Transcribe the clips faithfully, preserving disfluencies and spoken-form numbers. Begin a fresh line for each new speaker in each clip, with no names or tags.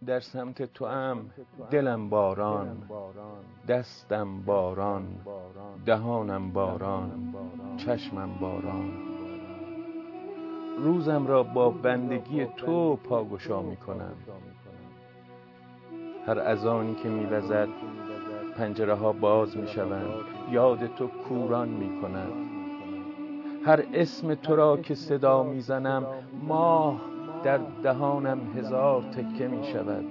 در سمت تو ام دلم باران، دستم باران، دهانم باران، چشمم باران. روزم را با بندگی تو پاگشا می کنم. هر اذانی که می وزد پنجره ها باز می شوند، یاد تو کوران می کند. هر اسم تو را که صدا می زنم، ماه در دهانم هزار تکه می شود.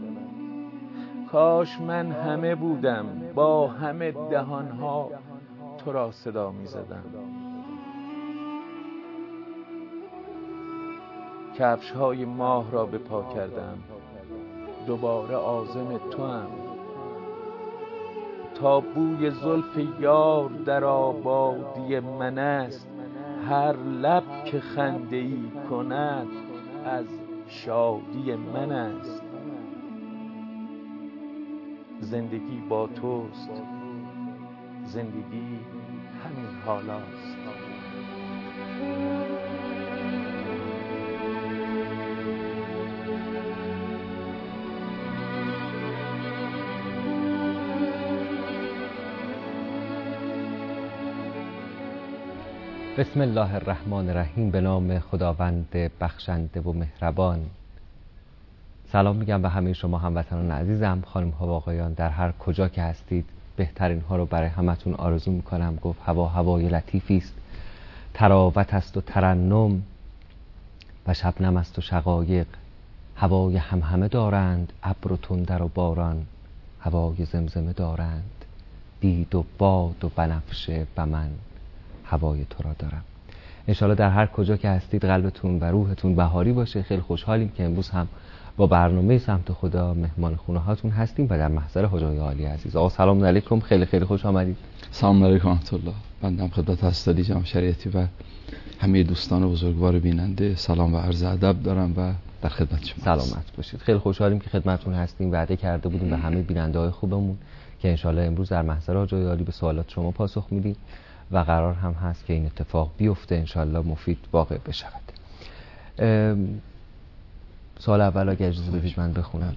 کاش من همه بودم، با همه دهانها تو را صدا می زدم. کفش های ماه را به پا کردم، دوباره عازم تو هم. تا بوی زلف یار در آبادی من است، هر لب که خنده ای کند از شادی من است. زندگی با توست، زندگی همین حالاست.
بسم الله الرحمن الرحیم. به نام خداوند بخشنده و مهربان. سلام میگم به همه شما هموطنان عزیزم، خانم ها و آقایان، در هر کجا که هستید. بهترین ها رو برای همتون آرزو میکنم. گفت هوا هوای لطیفی است، تراوت است و ترنم و شبنم است و شقایق. هوای همهمه دارند ابر و تندر و باران، هوای زمزمه دارند بید و باد و بنفشه و من هوای تو را دارم. انشالله در هر کجا که هستید قلبتون و روحتون بهاری باشه. خیلی خوشحالیم که امروز هم با برنامه سمت خدا مهمان خونه هاتون هستیم و در محضر حاج آقای عالی عزیز. آقا سلام علیکم، خیلی خیلی خوش آمدید.
سلام علیکم ورحمت الله. بنده خدمت استادی جناب شریعتی و همه دوستان بزرگوار بیننده سلام و عرض ادب دارم و در خدمت شما.
سلامت باشید. خیلی خوشحالیم که خدمتتون هستیم. وعده کرده بودیم به همه بیننده‌های خوبمون که انشالله امروز در محضر حاج آقای عالی به سوالات شما پاسخ میدیم و قرار هم هست که این اتفاق بیفته، انشالله مفید واقع بشود. سوال اول اگه اجازه بدید من بخونم.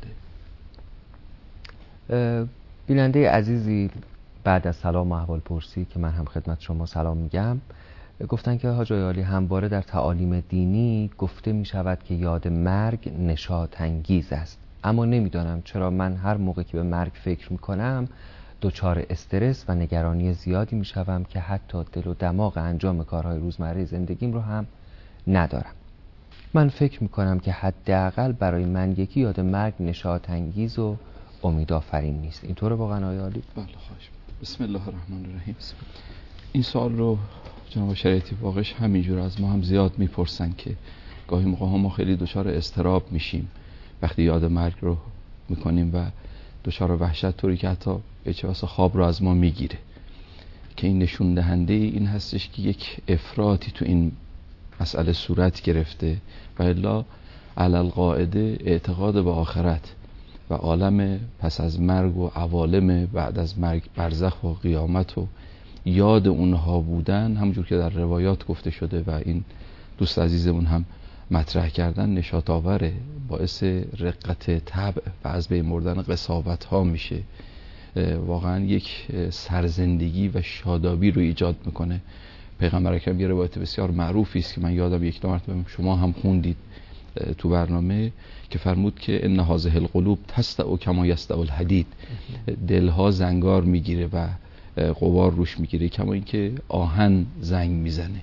بیننده عزیزی بعد از سلام و احوال پرسی که من هم خدمت شما سلام میگم، گفتن که حاج آقای عالی همواره در تعالیم دینی گفته می شود که یاد مرگ نشاط انگیز است، اما نمیدانم چرا من هر موقع که به مرگ فکر میکنم دچار استرس و نگرانی زیادی میشوم که حتی دل و دماغ انجام کارهای روزمره زندگیم رو هم ندارم. من فکر میکنم که حداقل برای من یکی یاد مرگ نشاط انگیز و امیدآفرین نیست. اینطوره واقعا آقای عالی؟
بله خواهش. بسم الله الرحمن الرحیم. این سوال رو جناب شریعتی واقعش همینجور از ما هم زیاد میپرسن که گاهی موقع ما خیلی دچار اضطراب میشیم وقتی یاد مرگ رو میکنیم و دچار وحشت طوری که حتی اچواس خواب رو از ما میگیره، که این نشون دهنده این هستش که یک افراطی تو این مسئله صورت گرفته و الا علی القاعده اعتقاد به آخرت و عالم پس از مرگ و عوالم بعد از مرگ، برزخ و قیامت و یاد اونها بودن، همونجور که در روایات گفته شده و این دوست عزیزمون هم مطرح کردن، نشاط آوره، باعث رقت طبع و از بین بردن قساوت ها میشه، واقعا یک سرزندگی و شادابی رو ایجاد میکنه. پیغمبر اکرم یه روایت بسیار معروفی است که من یادم یک دو مرتبه شما هم خوندید تو برنامه که فرمود که ان هذه القلوب تستع کما یستع الحدید، دلها زنگار میگیره و غبار روش میگیره کما اینکه آهن زنگ میزنه.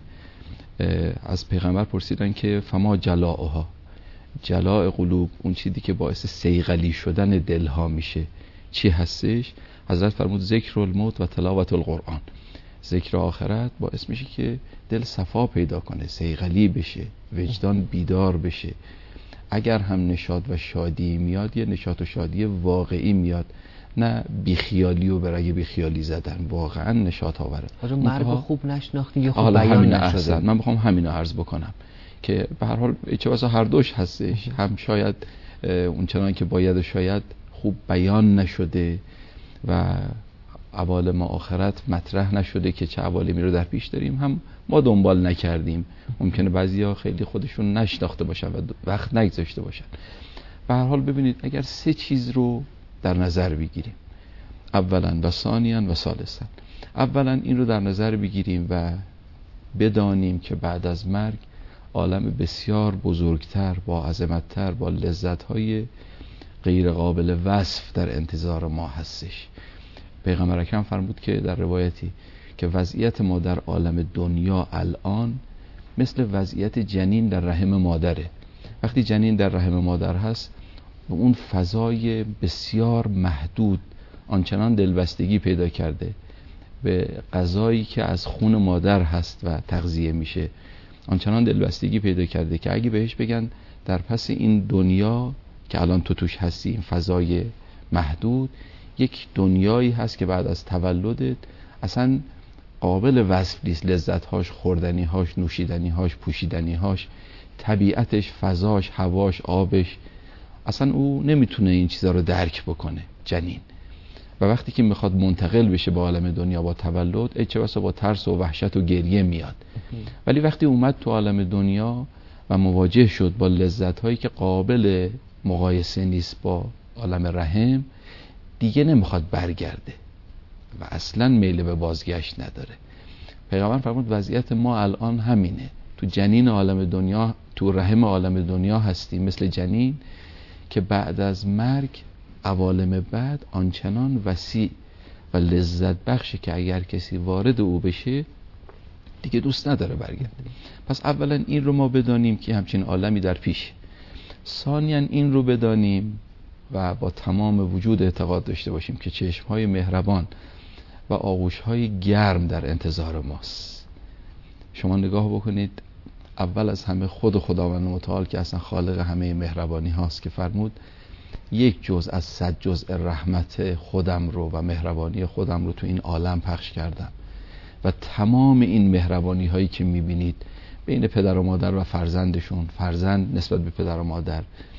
از پیغمبر پرسیدن که فما جلاؤها، جلاء قلوب، اون چیزی که باعث صیقلی شدن دلها میشه چی هستش؟ حضرت فرمود ذکر الموت و تلاوت القرآن. ذکر آخرت باعث میشه که دل صفا پیدا کنه، صیقلی بشه، وجدان بیدار بشه. اگر هم نشاط و شادی میاد یه نشاط و شادی واقعی میاد، نه بیخیالی و برای بیخیالی زدن، واقعا نشاط آوره.
آره مرگ خوب نشناختیم یا خوب بیان نشده.
من بخوام همینو عرض بکنم که به هر حال چه بسا هر دوش هستش، هم شاید اون چنان که باید شاید خوب بیان نشده و عوالم آخرت مطرح نشده که چه عوالمی رو در پیش داریم هم ما دنبال نکردیم. ممکنه بعضیا خیلی خودشون نشناخته باشن و وقت نگذاشته باشن. به هر حال ببینید اگر سه چیز رو در نظر بگیریم، اولا و ثانیاً و ثالثاً، اولا این رو در نظر بگیریم و بدانیم که بعد از مرگ عالم بسیار بزرگتر، با عظمتتر، با لذت‌های غیر قابل وصف در انتظار ما هستش. پیغمبر اکرم فرمود که در روایتی که وضعیت ما در عالم دنیا الان مثل وضعیت جنین در رحم مادره. وقتی جنین در رحم مادر هست و اون فضای بسیار محدود آنچنان دلبستگی پیدا کرده به غذایی که از خون مادر هست و تغذیه میشه، آنچنان دلبستگی پیدا کرده که اگه بهش بگن در پس این دنیا که الان تو توش هستی، این فضای محدود، یک دنیایی هست که بعد از تولدت اصلا قابل وصف نیست، لذت‌هاش، خوردنی‌هاش، نوشیدنی‌هاش، پوشیدنی‌هاش، طبیعتش، فضاش، هواش، آبش، اصلا او نمیتونه این چیزا رو درک بکنه جنین. و وقتی که میخواد منتقل بشه به عالم دنیا با تولد، ای چه بسا با ترس و وحشت و گریه میاد. ولی وقتی اومد تو عالم دنیا و مواجه شد با لذت‌هایی که قابل مقایسه نیست با عالم رحم، دیگه نمیخواد برگرده و اصلا میل به بازگشت نداره. پیغمبر فرمود وضعیت ما الان همینه، تو جنین عالم دنیا، تو رحم عالم دنیا هستیم مثل جنین که بعد از مرگ عوالم بعد آنچنان وسیع و لذت بخشه که اگر کسی وارد او بشه دیگه دوست نداره برگرده. پس اولا این رو ما بدانیم که همچین عالمی در پیش. ثانیاً این رو بدانیم و با تمام وجود اعتقاد داشته باشیم که چشم‌های مهربان و آغوش‌های گرم در انتظار ماست. شما نگاه بکنید، اول از همه خود خداوند متعال که اصلا خالق همه مهربانی هاست که فرمود یک جزء از صد جزء رحمت خودم رو و مهربانی خودم رو تو این عالم پخش کردم و تمام این مهربانی هایی که میبینید بین پدر و مادر و فرزندشون، فرزند نسبت به پدر و مادر،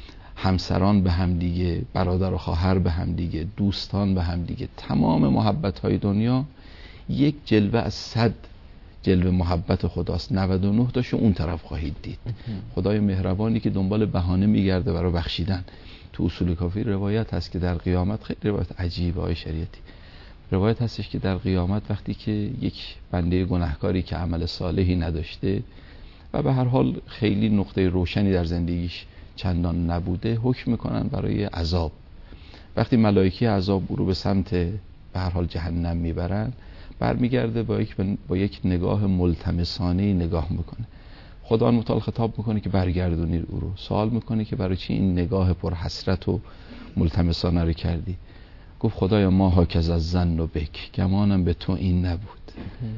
همسران به هم دیگه، برادر و خواهر به هم دیگه، دوستان به هم دیگه، تمام محبت های دنیا یک جلوه از صد جلوه محبت خداست. نود و نه تاشو اون طرف خواهید دید. خدای مهربانی که دنبال بهانه میگرده برای بخشیدن. تو اصول کافی روایت هست که در قیامت، خیلی روایت عجیبه های شریعتی، روایت هستش که در قیامت وقتی که یک بنده گناهکاری که عمل صالحی نداشته و به هر حال خیلی نقطه روشنی در زندگیش چندان نبوده، حکم میکنن برای عذاب. وقتی ملائکه عذاب او رو به سمت به هر حال جهنم میبرن، برمیگرده با یک با یک نگاه ملتمسانه نگاه میکنه. خدا متعال خطاب میکنه که برگردونید او رو. سوال میکنه که برای چی این نگاه پر حسرت و ملتمسانه رو کردی؟ گفت خدایا ما هاکز از زن و بک، گمانم به تو این نبود.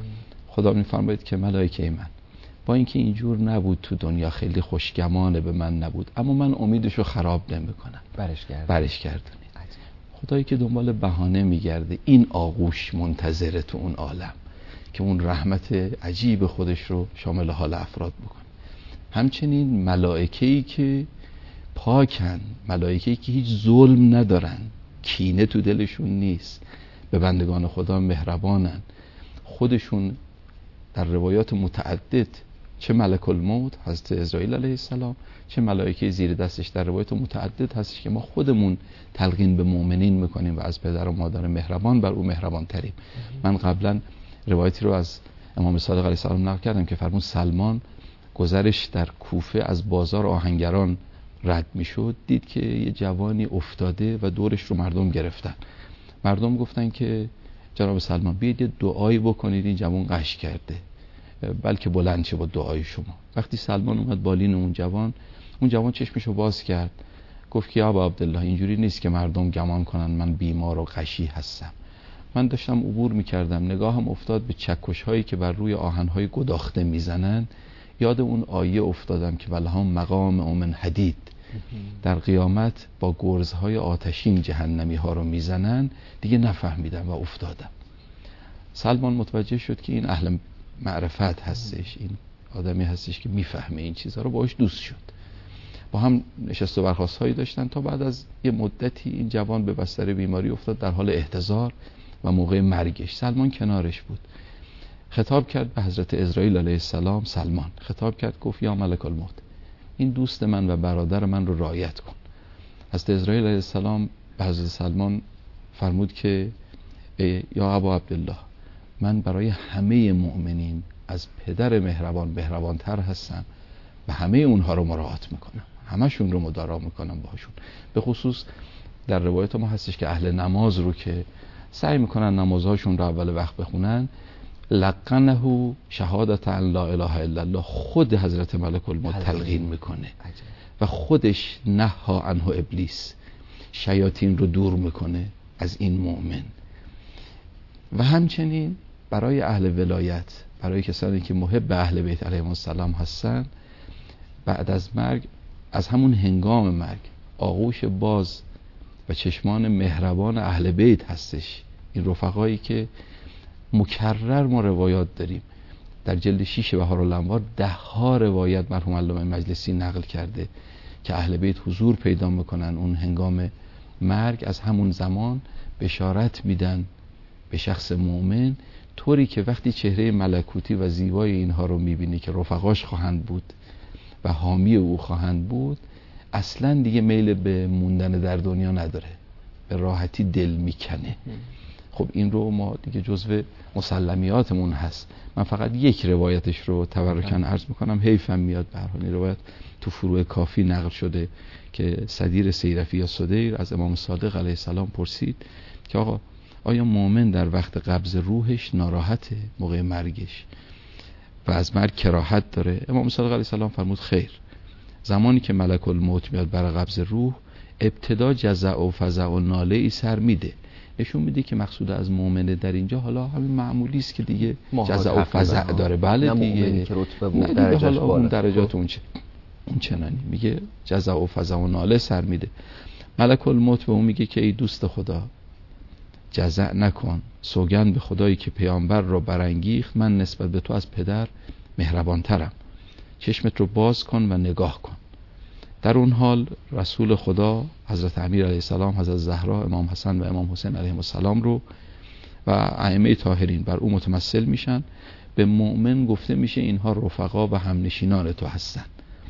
خدا میفرماید که ملائکه من با اینکه اینجور نبود تو دنیا، خیلی خوشگمانه به من نبود، اما من امیدشو خراب نمیکنم، برش گردونی. برش گردونی. خدایی که دنبال بهانه میگرده، این آغوش منتظره تو اون عالم که اون رحمت عجیب خودش رو شامل حال افراد بکنه. همچنین ملائکه‌ای که پاکن، ملائکه‌ای که هیچ ظلم ندارن، کینه تو دلشون نیست، به بندگان خدا مهربانن. خودشون در روایات متعدد، چه ملک الموت حضرت اسرائیل علیه السلام، چه ملائکه زیر دستش، در روایات متعدد هستش که ما خودمون تلقین به مؤمنین میکنیم و از پدر و مادر مهربان بر او مهربان تریم. من قبلا روایتی رو از امام صادق علیه السلام نقل کردم که فرمود سلمان گذرش در کوفه از بازار آهنگران رد میشد، دید که یه جوانی افتاده و دورش رو مردم گرفتن. مردم گفتن که جناب سلمان بیاید یه دعایی بکنید، این جوان غش کرده، بلکه بلند شه با دعای شما. وقتی سلمان اومد بالین اون جوان، اون جوان چشمشو باز کرد، گفت که ابا عبدالله اینجوری نیست که مردم گمان کنن من بیمار و غشی هستم. من داشتم عبور میکردم، نگاهم افتاد به چکش هایی که بر روی آهن های گداخته میزنن، یاد اون آیه افتادم که ولهم مقام من حدید، در قیامت با گرزهای آتشین جهنمی ها رو میزنن. دیگه نفهمیدم و افتادم. سلمان متوجه شد که این اهل معرفت هستش، این آدمی هستش که میفهمه این چیزها رو، باهاش دوست شد. با هم نشست و برخاست هایی داشتن تا بعد از یه مدتی این جوان به بستر بیماری افتاد، در حال احتضار و موقع مرگش. سلمان کنارش بود، خطاب کرد به حضرت اسرائیل علیه السلام. سلمان خطاب کرد، گفت یا ملک الموت، این دوست من و برادر من رو رعایت کن. حضرت اسرائیل علیه السلام به حضرت سلمان فرمود که یا ابا عبدالله، من برای همه مؤمنین از پدر مهربان مهربانتر هستم و همه اونها رو مراعات میکنم، همشون رو مدارا میکنم باهاشون. به خصوص در روایت ما هستش که اهل نماز رو که سعی میکنن نمازهاشون رو اول وقت بخونن، لقنه شهادت ان لا اله الا الله، خود حضرت ملک الموت تلقین میکنه و خودش نها عنه ابلیس، شیاطین رو دور میکنه از این مؤمن. و همچنین برای اهل ولایت، برای کسانی که محب اهل بیت علیهم السلام هستن، بعد از مرگ، از همون هنگام مرگ، آغوش باز و چشمان مهربان اهل بیت هستش. این رفقایی که مکرر ما روایات داریم، در جلد شیش بهارالانوار ده ها روایت مرحوم علامه مجلسی نقل کرده که اهل بیت حضور پیدا میکنن اون هنگام مرگ، از همون زمان بشارت میدن به شخص مؤمن، طوری که وقتی چهره ملکوتی و زیبای اینها رو میبینی که رفقاش خواهند بود و حامی او خواهند بود، اصلا دیگه میل به موندن در دنیا نداره، به راحتی دل میکنه. خب این رو ما دیگه جزو مسلمیاتمون هست. من فقط یک روایتش رو تبرکاً عرض میکنم، حیفم میاد. به هر حال این روایت تو فروع کافی نقل شده که صدیر سیرفی یا صدیر از امام صادق علیه السلام پرسید که آقا آیا مؤمن در وقت قبض روحش ناراحته موقع مرگش و از مرگ کراهت داره؟ امام صادق علیه السلام فرمود خیر، زمانی که ملک الموت میاد برای قبض روح، ابتدا جزع و فزع و ناله ای سر میده، نشون میده که مقصود از مؤمنه در اینجا حالا همین معمولی است که دیگه جزع و فزع داره. بله دیگه، که رتبه بود درجاش بالا، اون درجات اون چه اون چنانی میگه جزع و فزع و ناله سر میده. ملک الموت به اون میگه که ای دوست خدا، جزع نکن، سوگند به خدایی که پیامبر را برانگیخت، من نسبت به تو از پدر مهربانترم، چشمت رو باز کن و نگاه کن. در اون حال رسول خدا حضرت امیر علیه السلام، حضرت زهرا، امام حسن و امام حسین علیهم السلام رو و ائمه طاهرین بر او متمثل میشن. به مؤمن گفته میشه اینها رفقا و همنشینان تو هستن.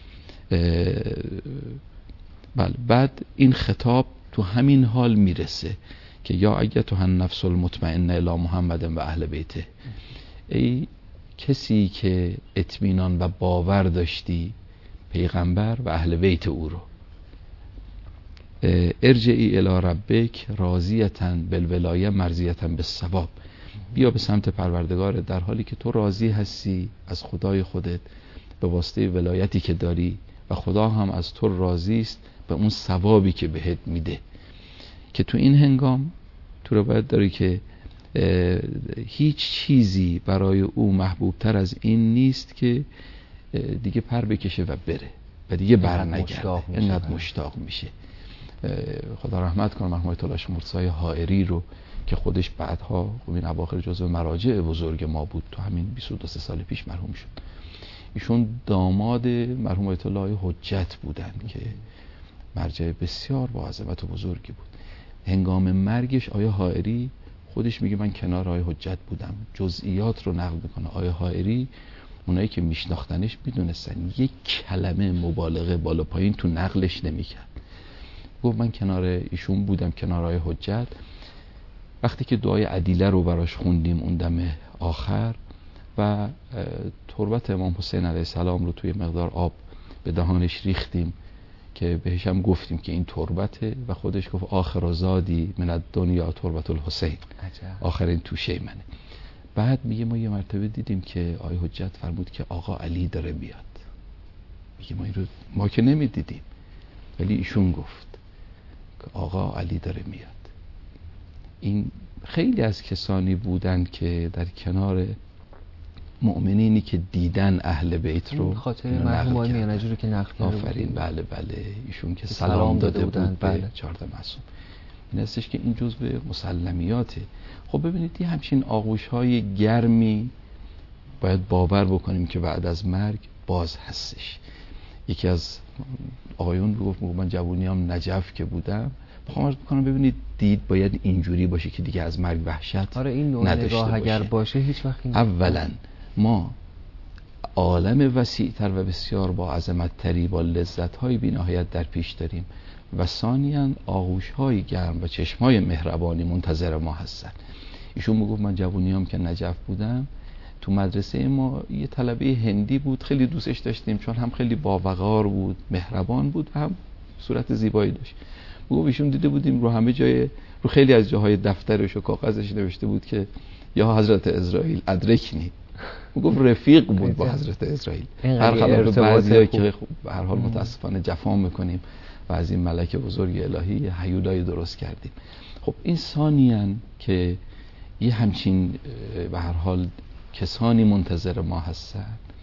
بله، بعد این خطاب تو همین حال میرسه که یا ایتها النفس المطمئنه الی محمد و اهل بیته، ای کسی که اطمینان و باور داشتی پیغمبر و اهل بیت او رو، ارجعی الی ربک راضیةً بالولایه مرضیةً بالثواب، بیا به سمت پروردگار در حالی که تو راضی هستی از خدای خودت به واسطه ولایتی که داری و خدا هم از تو راضی است به اون ثوابی که بهت میده. که تو این هنگام تو رو باید داری که هیچ چیزی برای او محبوبتر از این نیست که دیگه پر بکشه و بره و دیگه بر نگرده، اینقدر مشتاق میشه. خدا رحمت کنه مرحوم آیت الله شاه مرتضی حائری رو که خودش بعدها این اواخر جزو مراجع بزرگ ما بود، تو همین بیست و دو سال پیش مرحوم شد. ایشون داماد مرحوم آیت الله حجت بودن که مرجع بسیار با عظمت و بزرگی بود. هنگام مرگش آیه حائری خودش میگه من کنار آیه حجت بودم، جزئیات رو نقل میکنه. آیه حائری اونایی که میشناختنش میدونستن یک کلمه مبالغه بالا پایین تو نقلش نمیکرد. گفت من کنار ایشون بودم، کنار آیه حجت، وقتی که دعای عدیله رو براش خوندیم اون دم آخر و تربت امام حسین علیه السلام رو توی مقدار آب به دهانش ریختیم که بهش هم گفتیم که این تربته و خودش گفت آخر زادی من الدنیا تربت الحسین، آخرین توشه منه. بعد میگه ما یه مرتبه دیدیم که آیه حجت فرمود که آقا علی داره میاد. میگه ما این رو ما که نمیدیدیم، ولی ایشون گفت که آقا علی داره میاد. این خیلی از کسانی بودن که در کنار مؤمنینی که دیدن اهل بیت رو
خاطر مرحوم آقای میانجی رو که نقل کرده.
آفرین، بله بله، ایشون که سلام, سلام داده بودن بود بله. به چهارده معصوم. این هستش که این جزء مسلمیاته. خب ببینید این همچین آغوش های گرمی باید باور بکنیم که بعد از مرگ باز هستش. یکی از آقایون گفت من جوونیام نجف که بودم، بخوام عرض بکنم ببینید دید باید اینجوری باشه که دیگه از مرگ وحشت
آره این نوع نگاه اگر باشه هیچ وقت این
اولا ما عالم وسیع‌تر و بسیار با عظمت‌تری با لذت‌های بی‌نهایت در پیش داریم و ثانیاً آغوش‌های گرم و چشم‌های مهربانی منتظر ما هستن. ایشون میگفت من جوونیام که نجف بودم تو مدرسه ما یه طلبه هندی بود، خیلی دوستش داشتیم چون هم خیلی باوقار بود، مهربان بود و هم صورت زیبایی داشت. میگفت ایشون دیده بودیم رو همه جای رو خیلی از جاهای دفترش و کاغذش نوشته بود که یا حضرت اسرائیل ادرکنی. میگفت رفیق بود با حضرت اسرائیل. هر خلاف بعضیا که به هر حال متاسفانه جفا میکنیم و از این ملک بزرگ الهی هیولای درست کردیم. خب این ثانیاً که یه همچین به هر حال کسانی منتظر ما هستن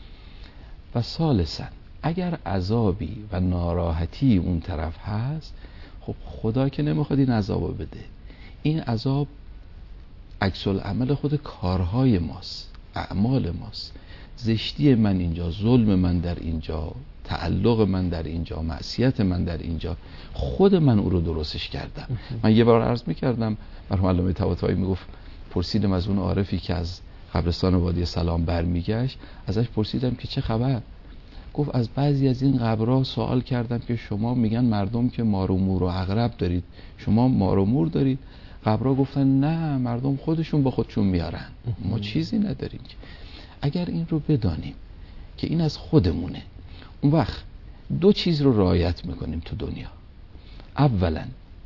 و ثالثاً اگر عذابی و ناراحتی اون طرف هست، خب خدا که نمیخواد این عذابو بده. این عذاب عکس العمل خود کارهای ماست، اعمال ماست. زشتی من اینجا، ظلم من در اینجا، تعلق من در اینجا، معصیت من در اینجا، خود من او رو درستش کردم. من یه بار عرض میکردم، مرحوم علامه طباطبایی میگفت پرسیدم از اون عارفی که از قبرستان وادی سلام برمیگشت، ازش پرسیدم که چه خبر؟ گفت از بعضی از این قبرها سوال کردم که شما میگن مردم که مار و مور و عقرب دارید، شما مار و مور دارید؟ قبرها گفتن نه، مردم خودشون با خودشون میارن، ما چیزی نداریم. اگر این رو بدانیم که این از خودمونه، اون وقت دو چیز رو رعایت میکنیم تو دنیا. اولا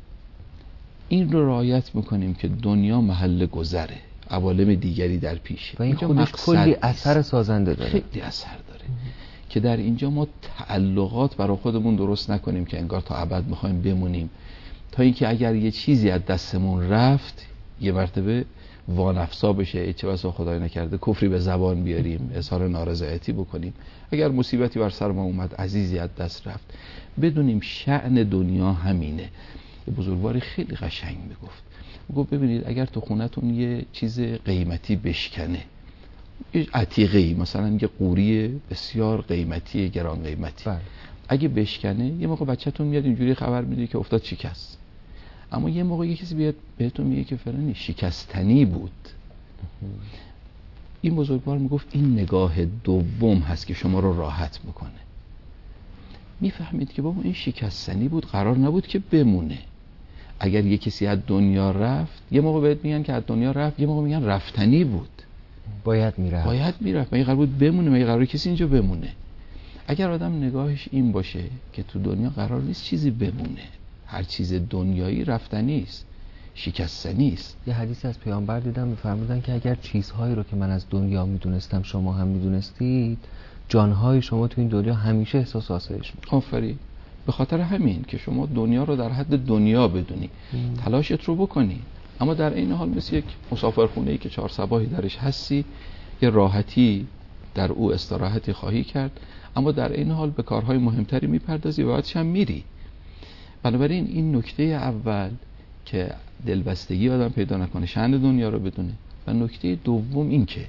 این رو رعایت میکنیم که دنیا محل گذره، عوالم دیگری در پیشه
و این خودش کلی اثر سازنده داره،
خیلی اثر داره که در اینجا ما تعلقات برای خودمون درست نکنیم که انگار تا ابد میخوایم بمونیم، تا اینکه اگر یه چیزی از دستمون رفت یه مرتبه وانفسا بشه، چه بسا خدای نکرده کفری به زبان بیاریم، اظهار نارضایتی بکنیم. اگر مصیبتی بر سر ما اومد، عزیزی از دست رفت، بدونیم شأن دنیا همینه. یه بزرگواری خیلی قشنگ میگفت، میگفت ببینید اگر تو خونتون یه چیز قیمتی بشکنه، یه عتیقه‌ای مثلا یه قوری بسیار قیمتی، گران قیمتی، بله. اگه بشکنه یه موقع بچه‌تون میاد اینجوری خبر میده که افتاد شکست، اما یه موقع یه کسی بیاد بهتون میگه که فلانی شکستنی بود. این بزرگوار میگفت این نگاه دوم هست که شما رو راحت میکنه. میفهمید که بابا این شکستنی بود، قرار نبود که بمونه. اگر یه کسی از دنیا رفت، یه موقع بهت میگن که از دنیا رفت، یه موقع میگن رفتنی بود،
باید میرفت
باید میرفت مگه قرار بود بمونه؟ مگه قرار کسی اینجا بمونه؟ اگر آدم نگاهش این باشه که تو دنیا قرار نیست چیزی بمونه، هر چیز دنیایی رفتنی است، شکستنی است.
یه حدیث از پیامبر دیدم میفرمودن که اگر چیزهایی رو که من از دنیا میدونستم شما هم میدونستید، جانهای شما تو این دنیا همیشه احساس آسایش می‌کنه.
آفرین. به خاطر همین که شما دنیا رو در حد دنیا بدونی، تلاشت رو بکنی، اما در این حال مثل یک مسافرخونه‌ای که چهار صباحی درش هستی، یه راحتی در او استراحتی خواهی کرد، اما در این حال به کارهای مهمتری میپردازی و بعدش هم میری. بنابراین این نکته اول که دلبستگی آدم پیدا نکنه، شأن دنیا رو بدونه، و نکته دوم این که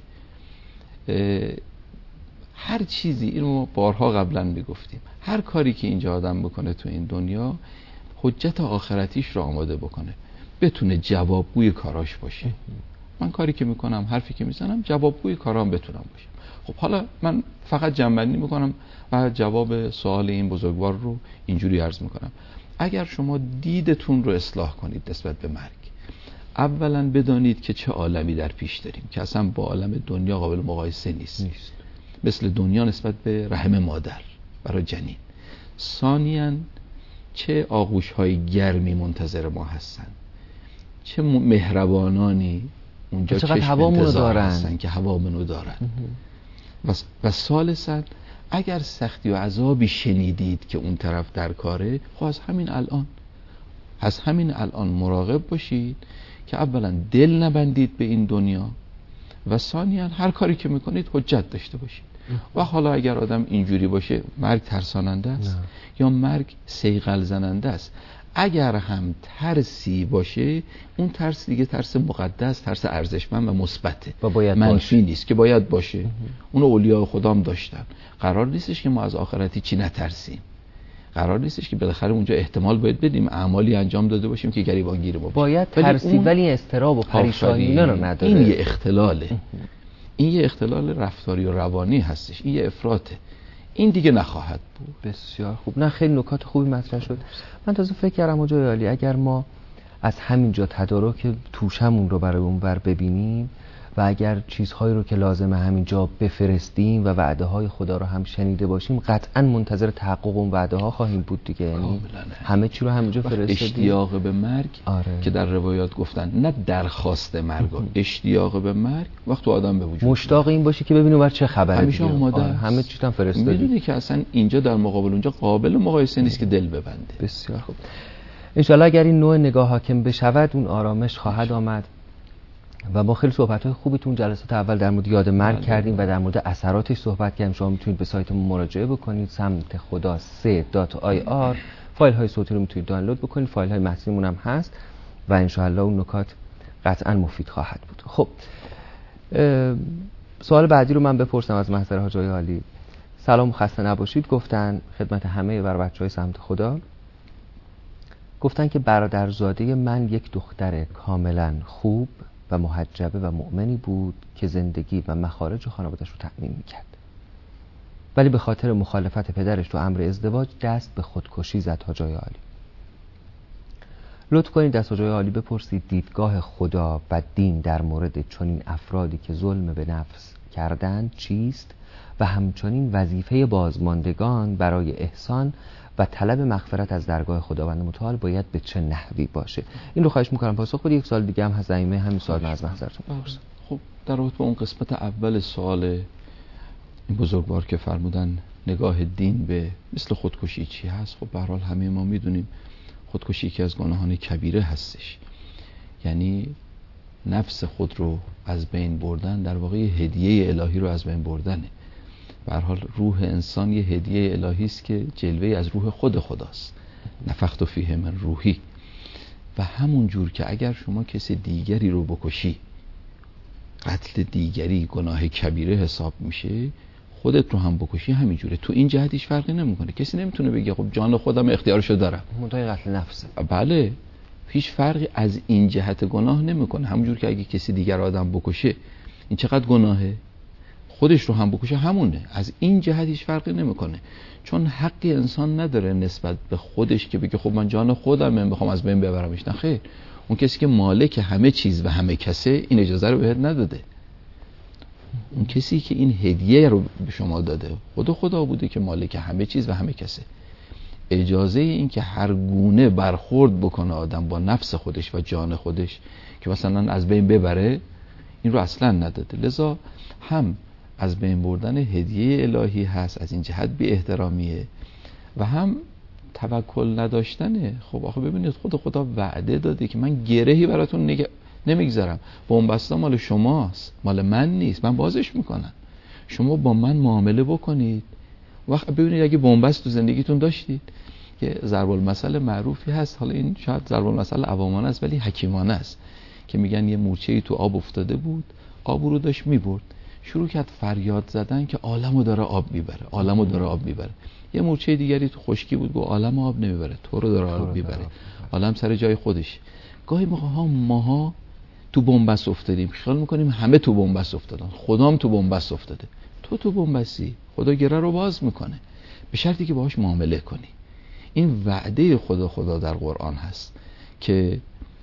هر چیزی، اینو بارها قبلا میگفتیم، هر کاری که اینجا آدم بکنه تو این دنیا، حجت آخرتیش رو آماده بکنه، بتونه جوابگوی کاراش باشه. من کاری که میکنم، حرفی که میزنم، جوابگوی کارام بتونم باشم. خب حالا من فقط جنبندی میکنم و جواب سوال این بزرگوار رو اینجوری عرض میکنم. اگر شما دیدتون رو اصلاح کنید نسبت به مرگ، اولا بدانید که چه عالمی در پیش داریم که اصلا با عالم دنیا قابل مقایسه نیست, نیست. مثل دنیا نسبت به رحم مادر برای جنین. ثانیاً چه آغوش های گرمی منتظر ما هستن، چه مهربانانی اونجا چشم انتظار هستن که هوامونو دارن. و, و ثالثاً اگر سختی و عذابی شنیدید که اون طرف در کاره، خب از همین الان از همین الان مراقب باشید که اولا دل نبندید به این دنیا و ثانیاً هر کاری که میکنید حجت داشته باشید. و حالا اگر آدم اینجوری باشه، مرگ ترساننده است نه. یا مرگ صیقل زننده است. اگر هم ترسی باشه، اون ترس دیگه ترس مقدس، ترس ارزشمند و مثبته و باید منفی نیست که باید باشه. اون اولیاء خدام داشتن. قرار نیستش که ما از آخرتی چی نترسیم، قرار نیستش که بالاخره اونجا احتمال باید بدیم اعمالی انجام داده باشیم که گریبانگیر ما
باید ترسی، ولی استراب و پریشانی اینا رو نداره.
این یه اختلاله. این یه اختلال رفتاری و روانی هستش، این یه افراطه، این دیگه نخواهد بود.
بسیار خوب. نه خیلی نکات خوبی مطرح شد. من تازه فکر کردم حاجی عالی اگر ما از همینجا تدارک توشمون رو برای اون بر ببینیم و اگر چیزهایی رو که لازمه همینجا بفرستیم و وعده های خدا رو هم شنیده باشیم، قطعا منتظر تحقق اون وعده ها خواهیم بود دیگه. یعنی همه چی رو همینجا فرستادیم.
اشتیاق به مرگ
آره.
که در روایات گفتن نه درخواست مرگ، اشتیاق به مرگ وقت آدم به وجود
مشتاق این باشه که ببینه بر چه خبره.
همیشه اومده
آره. همه چی هم فرستادیم.
میدونی که اصلا اینجا در مقابل اونجا قابل مقایسه نیست که دل ببنده.
بسیار خوب. انشالله اگر این نوع نگاه حاکم بشود اون آرامش خواهد آمد. و ما خیلی صحبت‌های خوبی تو جلسات اول در مورد یاد مرگ کردیم و در مورد اثراتش صحبت کردیم. شما میتونید به سایتمون مراجعه بکنید سمت خدا سه دات آی آر. فایل های صوتی رو میتونید دانلود بکنید، فایل های متنیمون هم هست و انشالله اون نکات قطعا مفید خواهد بود. خب سوال بعدی رو من بپرسم از محضر حاج آقای عالی. سلام و خسته نباشید. گفتن خدمت همه بر بچهای سمت خدا، گفتن که برادرزاده من یک دختر کاملا خوب و محجبه و مؤمنی بود که زندگی و مخارج خانواده‌اش رو تأمین می‌کرد، ولی به خاطر مخالفت پدرش تو امر ازدواج دست به خودکشی زد. حاج آقای عالی لطف کنید از حاج آقای عالی بپرسید دیدگاه خدا و دین در مورد چنین افرادی که ظلم به نفس کردند چیست و همچنین وظیفه بازماندگان برای احسان و طلب مغفرت از درگاه خداوند متعال باید به چه نحوی باشه. این رو خواهش میکنم پاسخ بدید. یک سال دیگه هم زمینه همین سوال از محضرتون بپرسم.
خب در رابطه با اون قسمت اول سوال این بزرگوار که فرمودن نگاه دین به مثل خودکشی چی هست، خب به هر حال همه ما میدونیم خودکشی یکی از گناهان کبیره هستش. یعنی نفس خود رو از بین بردن در واقع هدیه الهی رو از بین بردنه. به هر حال روح انسان یه هدیه الهی است که جلوه از روح خود خداست. نفخت فیه من روحی. و همون جور که اگر شما کسی دیگری رو بکشی، قتل دیگری گناه کبیره حساب میشه، خودت رو هم بکشی همینجوره. تو این جهت هیچ فرقی نمیکنه. کسی نمیتونه بگه خب جان خودم اختیارشو دارم.
منتهای قتل نفسه.
بله، هیچ فرقی از این جهت گناه نمیکنه. همونجور که اگه کسی دیگر آدم بکشه این چقدر گناهه، خودش رو هم بکشه همونه. از این جهت هیچ فرقی نمیکنه، چون حقی انسان نداره نسبت به خودش که بگه خب من جان خودم من بخوام از بین ببرمش. نه خیر، اون کسی که مالک همه چیز و همه کسه این اجازه رو بهت نداده. اون کسی که این هدیه رو به شما داده خدا خدا بوده که مالک همه چیز و همه کسه. اجازه این که هر گونه برخورد بکنه آدم با نفس خودش و جان خودش که مثلا از بین ببره این رو اصلا نداده. لذا هم از بین بردن هدیه الهی هست، از این جهت بی احترامیه، و هم توکل نداشتنه. خب آخه ببینید خود خدا وعده داده که من گرهی براتون نگ... نمیگذارم. بنبستا مال شماست، مال من نیست، من بازش میکنم. شما با من معامله بکنید. وقت ببینید اگه بنبست تو زندگیتون داشتید که ضرب المثل معروفی هست، حالا این شاید ضرب المثل عوامانه است ولی حکیمانه است، که میگن یه مورچه‌ای تو آب افتاده بود، آب رو داشت میبرد، شروع کرد فریاد زدن که عالمو داره آب میبره، عالمو داره آب میبره. یه مورچه دیگری تو خشکی بود، گفت عالم آب نمیبره، تو رو داره آب میبره، عالم سر جای خودش. گاهی موقع ها ماها تو بنبست افتادیم، خیال میکنیم همه تو بنبست افتادن، خدام تو بنبست افتاده. تو تو بنبستی، خدا گره رو باز میکنه به شرطی که باهاش معامله کنی. این وعده خدا خدا در قرآن هست که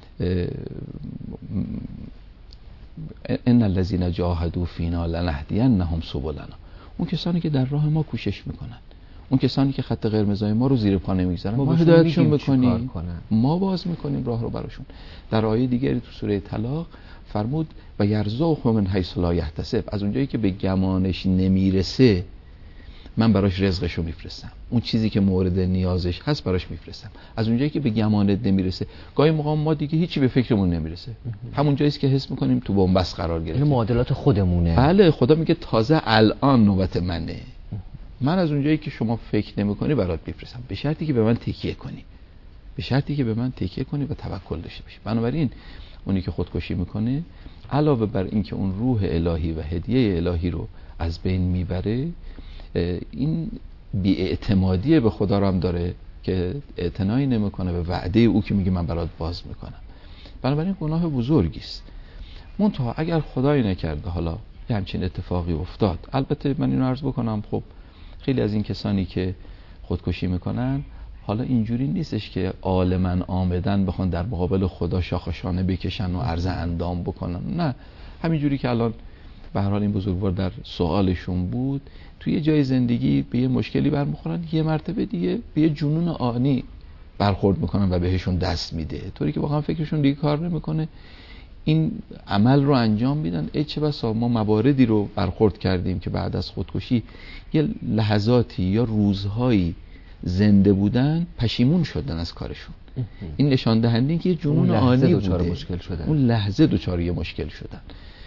ان الذين جاهدوا فینا لنهدینهم سبلنا. اون کسانی که در راه ما کوشش میکنن، اون کسانی که خط قرمزای ما رو زیر پا نمیگذارن، ما, ما هدایتشون میکنیم، ما باز میکنیم راه رو براشون. در آیه دیگری تو سوره طلاق فرمود و یرزقهم من حیث لا یحتسب. از اونجایی که به گمانش نمیرسه من براش رزقشو میفرستم، اون چیزی که مورد نیازش هست براش میفرستم. از اونجایی که به گمانت نمیرسه، گاهی موقع ما دیگه هیچی به فکرمون نمیرسه، همون جاییست که حس میکنیم تو بنبست قرار گرفتیم.
این معادلات خودمونه.
بله، خدا میگه تازه الان نوبت منه، من از اونجایی که شما فکر نمیکنی برات میفرستم، به شرطی که به من تکیه کنی، به شرطی که به من تکیه کنی و توکل داشته باشی. بنابراین اونی که خودکشی میکنه علاوه بر اینکه اون روح الهی و هدیه الهی رو از بین میبره، این بی‌اعتمادی به خدا رو هم داره که اعتنایی نمیکنه به وعده او که میگه من برات باز میکنم. بنابراین گناه بزرگی است. منتها اگر خدایی نکرده حالا یه همچین اتفاقی افتاد. البته من اینو عرض بکنم خب خیلی از این کسانی که خودکشی میکنن حالا اینجوری نیستش که عالماً آمدن بخوان در مقابل خدا شاخشانه بکشن و عرض اندام بکنن، نه، همینجوری که الان به هر حال این بزرگوار در سوالشون بود، توی یه جای زندگی به یه مشکلی برمیخورن، یه مرتبه دیگه به یه جنون آنی برخورد میکنن و بهشون دست میده، طوری که واقعا فکرشون دیگه کار نمیکنه، این عمل رو انجام میدن. ای چه بسا ما مواردی رو برخورد کردیم که بعد از خودکشی یه لحظاتی یا روزهایی زنده بودن پشیمون شدن از کارشون. این نشان دهنده که یه جنون آنی بوده،
مشکل شدن.
اون لحظه دوچار یه مشکل شدن.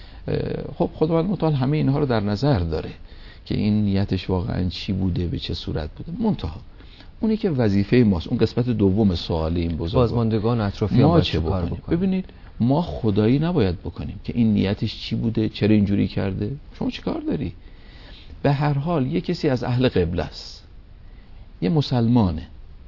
خب خداوند متعال همه اینها رو در نظر داره که این نیتش واقعا چی بوده، به چه صورت بوده. منتها اونی که وظیفه ماست، اون قسمت دوم سوال این بزرگوار،
بازماندگان اطرافیان
ما چه بکنیم؟ بکنیم؟ ببینید ما خدایی نباید بکنیم که این نیتش چی بوده، چرا اینجوری کرده، شما چی کار داری؟ به هر حال یه کسی از اهل قبله است، یه مسلمانه،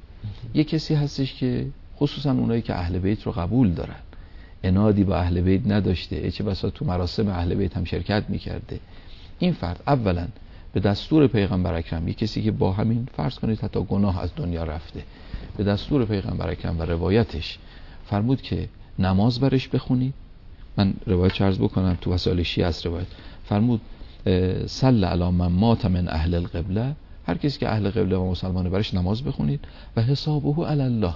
یه کسی هستش که خصوصا اونایی که اهل بیت رو قبول دارن، عنادی با اهل بیت نداشته، چه بسا تو مراسم اهل بیت هم شرکت میکرده. این فرد اولا به دستور پیغمبر اکرم، یه کسی که با همین فرض کنید حتی گناه از دنیا رفته، به دستور پیغمبر اکرم و روایتش فرمود که نماز برش بخونید. من روایت عرض بکنم، تو وسائل شیعه است روایت، فرمود صلی علی من مات من اهل القبله، هر کسی که اهل قبله و مسلمانه برش نماز بخونید و حسابه علی الله،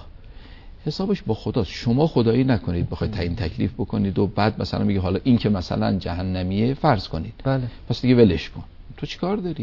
حسابش با خداست، شما خدایی نکنید بخواید تعیین تکلیف بکنید و بعد مثلا میگه حالا این که مثلا جهنمیه فرض کنید،
بله،
پس دیگه ولش کن. تو چیکار داری؟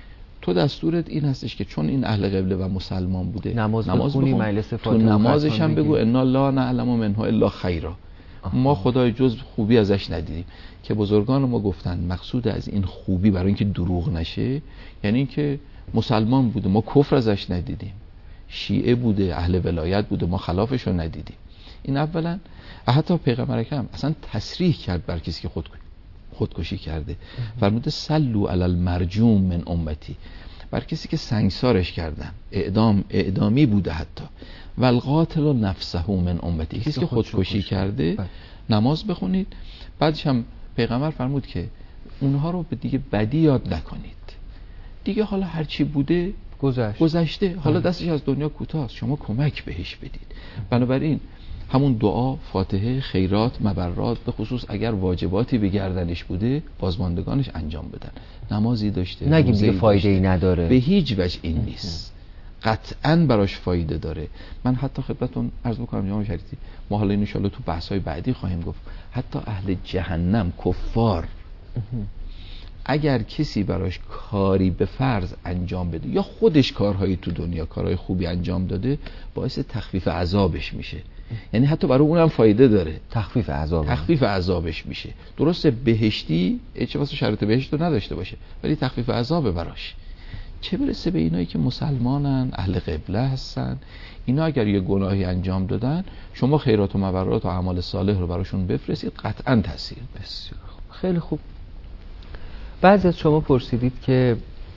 تو دستورت این هستش که چون این اهل قبله و مسلمان بوده
نماز, نماز بخونی، مجلس
تو نمازش هم بگو انا لا نعلم منه الا خیرا، ما خدای جز خوبی ازش ندیدیم. که بزرگان ما گفتن مقصود از این خوبی برای اینکه دروغ نشه یعنی اینکه مسلمان بوده ما کفر ازش ندیدیم، شیعه بوده اهل ولایت بوده ما خلافش رو ندیدیم. این اولا. حتی پیغمبر اکرم اصلا تصریح کرد بر کسی که خود خودکشی کرده، فرموده سلو علی المرجوم من امتی، بر کسی که سنگسارش کردن، اعدام اعدامی بوده حتی، والقاتل نفسه من امتی، کسی که خودکشی کرده نماز بخونید. بعدش هم پیغمبر فرمود که اونها رو به دیگه بدی یاد نکنید، دیگه حالا هر چی بوده
گذشت.
گذشته، حالا دستش از دنیا کوتاه است، شما کمک بهش بدید. بنابراین همون دعا، فاتحه، خیرات، مبرات، به خصوص اگر واجباتی به گردنش بوده بازماندگانش انجام بدن. نمازی داشته
نگیم دیگه فایده ای نداره،
به هیچ وجه این نیست، قطعاً براش فایده داره. من حتی خدمتتون عرض بکنم جناب شریعتی، ما حالا ان شاءالله تو بحث‌های بعدی خواهیم گفت، حتی اهل جهنم کفار اگر کسی براش کاری به فرض انجام بده یا خودش کارهایی تو دنیا کارهای خوبی انجام داده باعث تخفیف عذابش میشه، یعنی حتی برای اونم فایده داره،
تخفیف عذاب
تخفیف عذابش میشه. درسته بهشتی چه واسه شرط بهشت رو نداشته باشه ولی تخفیف عذاب براش، چه برسه به اینایی که مسلمانن اهل قبله هستن، اینا اگر یه گناهی انجام دادن شما خیرات و مبرات و اعمال صالح رو براشون بفرستید، قطعا تاثیر.
بسیار خیلی خوب. بعضی از شما پرسیدید که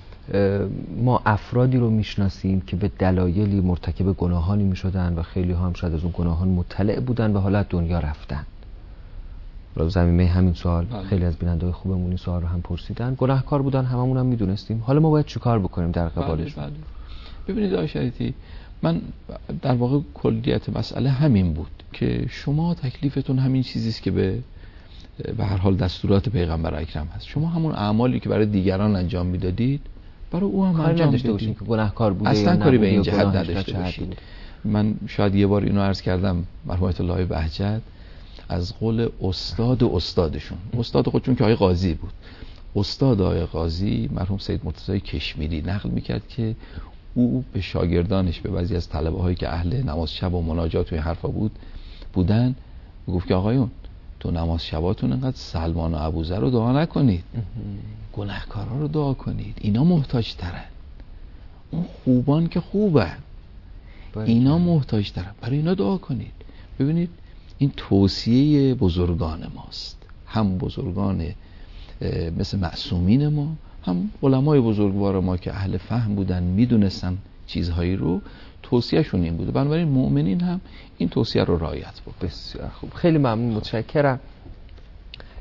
ما افرادی رو میشناسیم که به دلایلی مرتکب گناهانی میشدن و خیلی ها هم شاید از اون گناهان مطلع بودن و حالا دنیا رفتن. رو زمینه همین سوال بله. خیلی از بیننده‌های خوبمون این سوال رو هم پرسیدن، گناهکار بودن هممون هم میدونستیم، حالا ما باید چیکار بکنیم در قبالشون؟ بله بله.
ببینید آقای شریعتی، من در واقع کلیت مسئله همین بود که شما تکلیفتون همین چیزی است که به به هر حال دستورات پیغمبر اکرم هست. شما همون اعمالی که برای دیگران انجام میدادید برای او هم انجام
داشته باشید که گناهکار بوده
اصلا
یا
کاری به این جهت نداشته باشید. من شاید یه بار اینو عرض کردم مرحوم آیت الله بهجت از قول استاد استادشون، استاد خودشون که آقای قاضی بود، استاد آقای قاضی مرحوم سید مرتضی کشمیری نقل میکرد که او به شاگردانش، به بعضی از طلبه هایی که اهل نماز شب و مناجات و این حرفا بود بودن، گفت که آقایون تو نماز شباتون انقدر سلمان و ابوذر رو دعا نکنید، گناهکارا رو دعا کنید، اینا محتاج ترن، اون خوبان که خوبن اینا محتاج ترن، برای اینا دعا کنید. ببینید این توصیه بزرگان ماست، هم بزرگان مثل معصومین ما، هم علمای بزرگوار ما که اهل فهم بودن، میدونستن چیزهایی رو، توصیهشون این بوده. بنابراین مؤمنین هم این توصیه رو رعایت بکنن.
بسیار خوب، خیلی ممنون، متشکرم.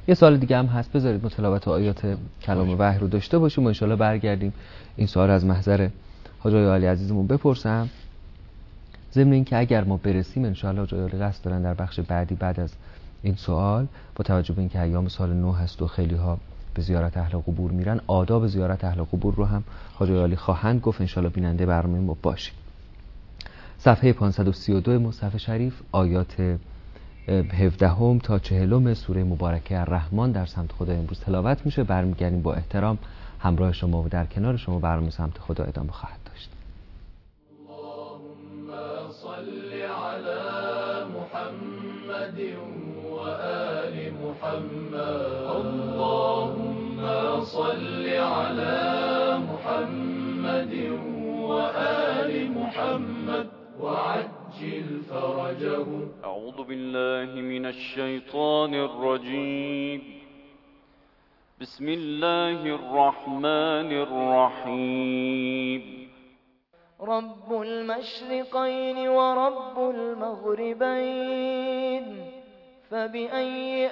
یه سوال دیگه هم هست، بذارید ما تلاوت آیات کلام وحی رو داشته باشیم و ان شاءالله برگردیم این سوال از محضر حاج آقای علی عزیزمون بپرسم. ضمن اینکه اگر ما برسیم ان شاءالله حاج آقای قصد دارن در بخش بعدی بعد از این سوال با توجه به اینکه ایام سال نو هست و خیلی ها به زیارت اهل قبور میرن، آداب زیارت اهل قبور رو هم حاج آقای علی خواهند گفت. ان شاءالله بیننده برنامه ما باشید. صفحه پانصد و سی و دو مصحف شریف، آیات هفدهم تا چهلم سوره مبارکه الرحمن در سمت خدا امروز تلاوت میشه. برمیگردیم با احترام همراه شما و در کنار شما برنامه سمت خدا ادامه خواهد داشت.
اللهم صل على محمد و آل محمد. اللهم صل على محمد و آل محمد وعجل فرجهم.
أعوذ بالله من الشيطان الرجيم. بسم الله الرحمن الرحيم.
رب المشرقين ورب المغربين فبأي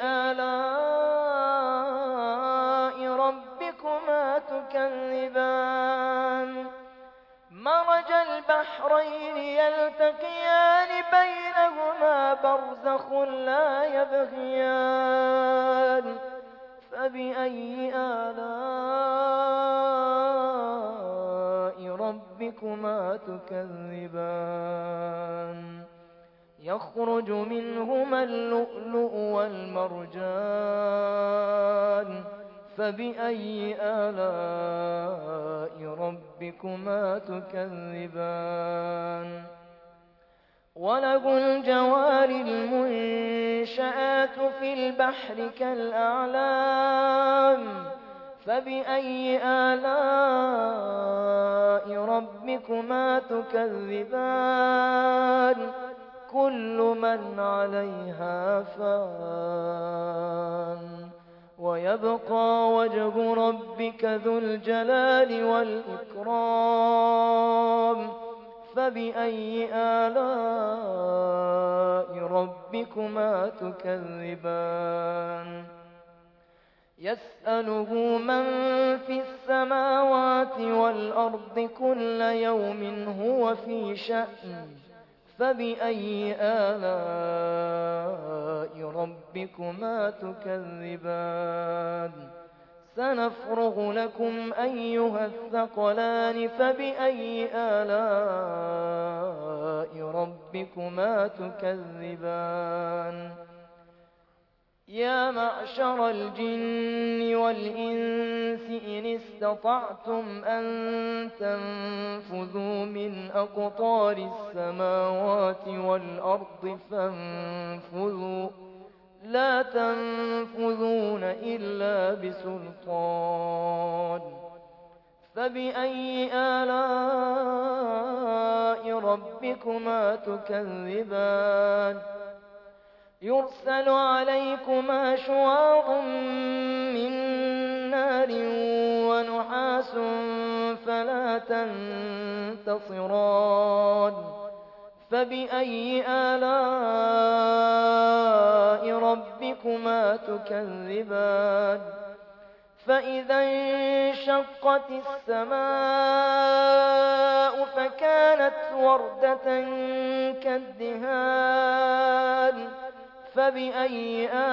آلاء ربكما تكذبان. مرج البحرين يلتقيان بينهما برزخ لا يبغيان فبأي آلاء ربكما تكذبان. يخرج منهما اللؤلؤ والمرجان فبأي آلاء ربكما تكذبان. وله الجوار المنشآت في البحر كالأعلام فبأي آلاء ربكما تكذبان. كل من عليها فان ويبقى وجه ربك ذو الجلال والإكرام فبأي آلاء ربكما تكذبان. يسأله من في السماوات والأرض كل يوم هو في شأن فبأي آلاء ربكما تكذبان. سنفرغ لكم أيها الثقلان فبأي آلاء ربكما تكذبان. يا معشر الجن والإنس إن استطعتم أن تنفذوا من أقطار السماوات والأرض فانفذوا لا تنفذون إلا بسلطان. فبأي آلاء ربكما تكذبان. يرسل عليكما شواظ من نار ونحاس فلا تنتصران. فبأي آلاء ربكما تكذبان. فإذا انشقت السماء فكانت وردة كالدهان فبأي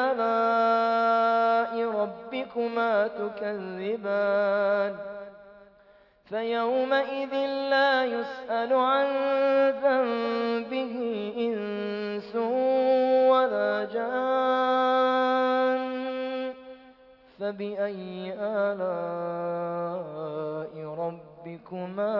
آلاء ربكما تكذبان. فيومئذ لا يسأل عن ذنبه إنس ولا جان فبأي آلاء ربكما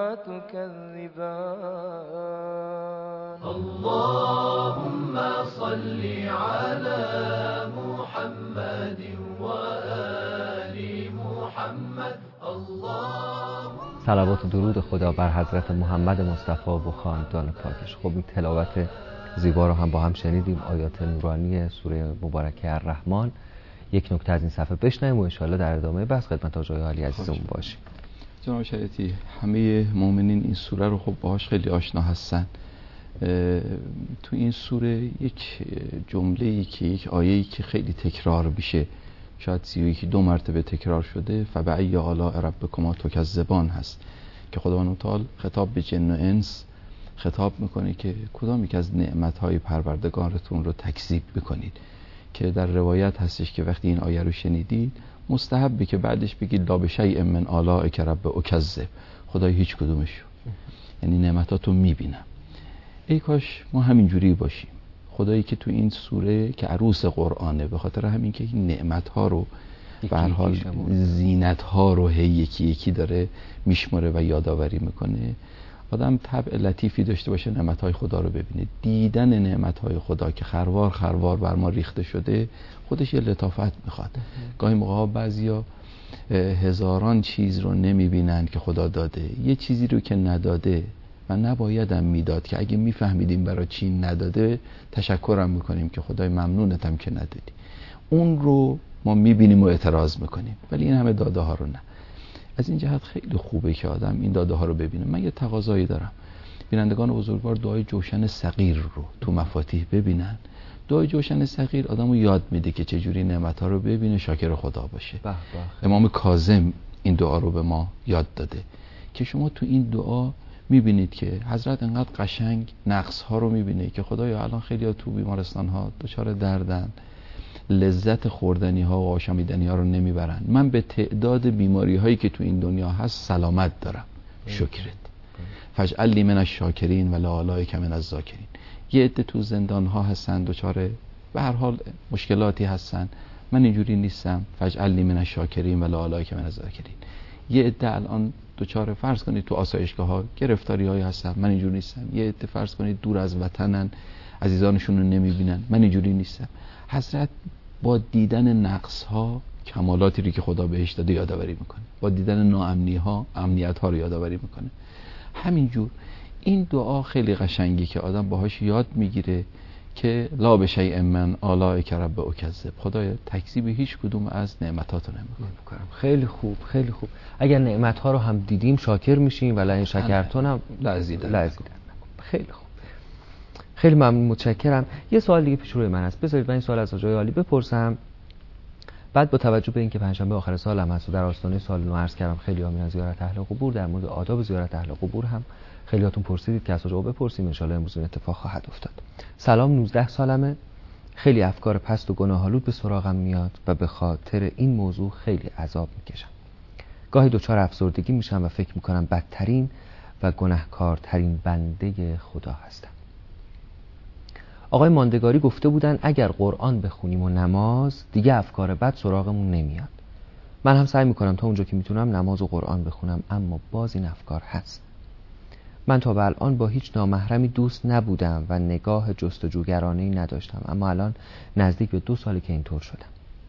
تكذبان. اللهم صل على محمد وآل محمد. اللهم
صلوات و درود خدا بر حضرت محمد مصطفی و خاندان پاکش. خب این تلاوت زیبا رو هم با هم شنیدیم، آیات نورانی سوره مبارکه الرحمن. یک نکته از این صفحه بشنویم و ان شاءالله در ادامه بحث خدمت حاج علی عزیزمون باشیم.
جناب شریعتی، همه مؤمنین این سوره رو خب باهاش خیلی آشنا هستن. تو این سوره یک جمله‌ای که یک آیه‌ای که خیلی تکرار میشه شاید سی و یکی دو مرتبه تکرار شده، فبأی آلاء ربکما تکذبان هست که خداوند تعالی خطاب به جن و انس خطاب میکنه که کدام یک از نعمتهای پروردگارتون رو تکذیب بکنید، که در روایت هستش که وقتی این آیه رو شنیدید مستحبه که بعدش بگید لا بشیء من آلائک رب اکذب، خدای هیچ کدومش، یعنی نعمتاتو میبینم. ای کاش ما همینجوری باشیم. خدایی که تو این سوره که عروس قرآنه، به خاطر همین که این نعمتها رو به هر حال زینتها رو هی یکی یکی داره میشمره و یادآوری میکنه، آدم طبع لطیفی داشته باشه نعمتهای خدا رو ببینه. دیدن نعمتهای خدا که خروار خروار بر ما ریخته شده خودش یه لطافت میخواد. گاهی موقع بعضیا هزاران چیز رو نمیبینن که خدا داده، یه چیزی رو که نداده و نبایدم میداد که اگه میفهمیدیم برای چی نداده تشکرم میکنیم که خدای ممنونتم که ندادی، اون رو ما میبینیم و اعتراض میکنیم، ولی این همه داده ها رو نه. از این جهت خیلی خوبه که آدم این داده ها رو ببینه. من یه تقاضایی دارم، بینندگان بزرگوار دعای جوشن صغیر رو تو مفاتیح ببینن. دعای جوشن صغیر آدمو یاد میده که چجوری نعمت‌ها رو ببینه، شاکر خدا باشه. به به. امام کاظم این دعا رو به ما یاد داده که شما تو این دعا میبینید که حضرت انقدر قشنگ نقص ها رو میبینه که خدایا الان خیلی‌ها تو بیمارستان ها دچار دردن، لذت خوردنی ها و آشامیدنی ها رو نمیبرن. من به تعداد بیماری هایی که تو این دنیا هست سلامت دارم، شکرت. فاجعل لی من الشاکرین و لا علایک من الذاکرین. یه عده تو زندان ها هستن دچار به هر حال مشکلاتی هستن، من اینجوری نیستم، فاجعل لی من الشاکرین و لا علایک من الذاکرین. یه عده الان دچار فرض کنید تو آسایشگاه ها گرفتاری هایی هستن، من اینجوری نیستم. یه عده فرض کنید دور از وطنن، عزیزانشون رو نمیبینن، من اینجوری نیستم. حضرت با دیدن نقص ها کمالاتی رو که خدا بهش داده یادآوری میکنه، با دیدن ناامنی ها امنیت ها رو یادآوری میکنه. همینجور این دعا خیلی قشنگی که آدم باهاش یاد میگیره که لا بشیء من آلائک رب اکذب، خدایا تکذیب هیچ کدوم از نعمتاتو نمیکنم.
خیلی خوب، خیلی خوب. اگر نعمت ها رو هم دیدیم شاکر میشیم و لئن شکرتم هم لازیدن. خیلی خوب، خیلی ممنون، متشکرم. یه سوال دیگه پیش روی من هست، بذارید من این سوال از آقای عالی بپرسم، بعد با توجه به اینکه پنجشنبه آخر سالم هست و در آستانه سال نو عرض کردم خیلی ها میرن زیارت اهل قبور، در مورد آداب زیارت اهل قبور هم خیلی هاتون پرسیدید که از آقا بپرسیم، ان شاءالله امروز این اتفاق خواهد افتاد. سلام، نوزده سالمه، خیلی افکار پست و گناه‌آلود به سراغم میاد و به خاطر این موضوع خیلی عذاب میکشم. گاهی دچار افسردگی میشم و فکر میکنم بدترین و گناهکارترین بنده خدا هستم. آقای ماندگاری گفته بودن اگر قرآن بخونیم و نماز دیگه افکار بد سراغمون نمیاد. من هم سعی میکنم تا اونجا که میتونم نماز و قرآن بخونم، اما باز این افکار هست. من تا به الان با هیچ نامحرمی دوست نبودم و نگاه جستجوگرانه‌ای نداشتم، اما الان نزدیک به دو سالی که اینطور شدم.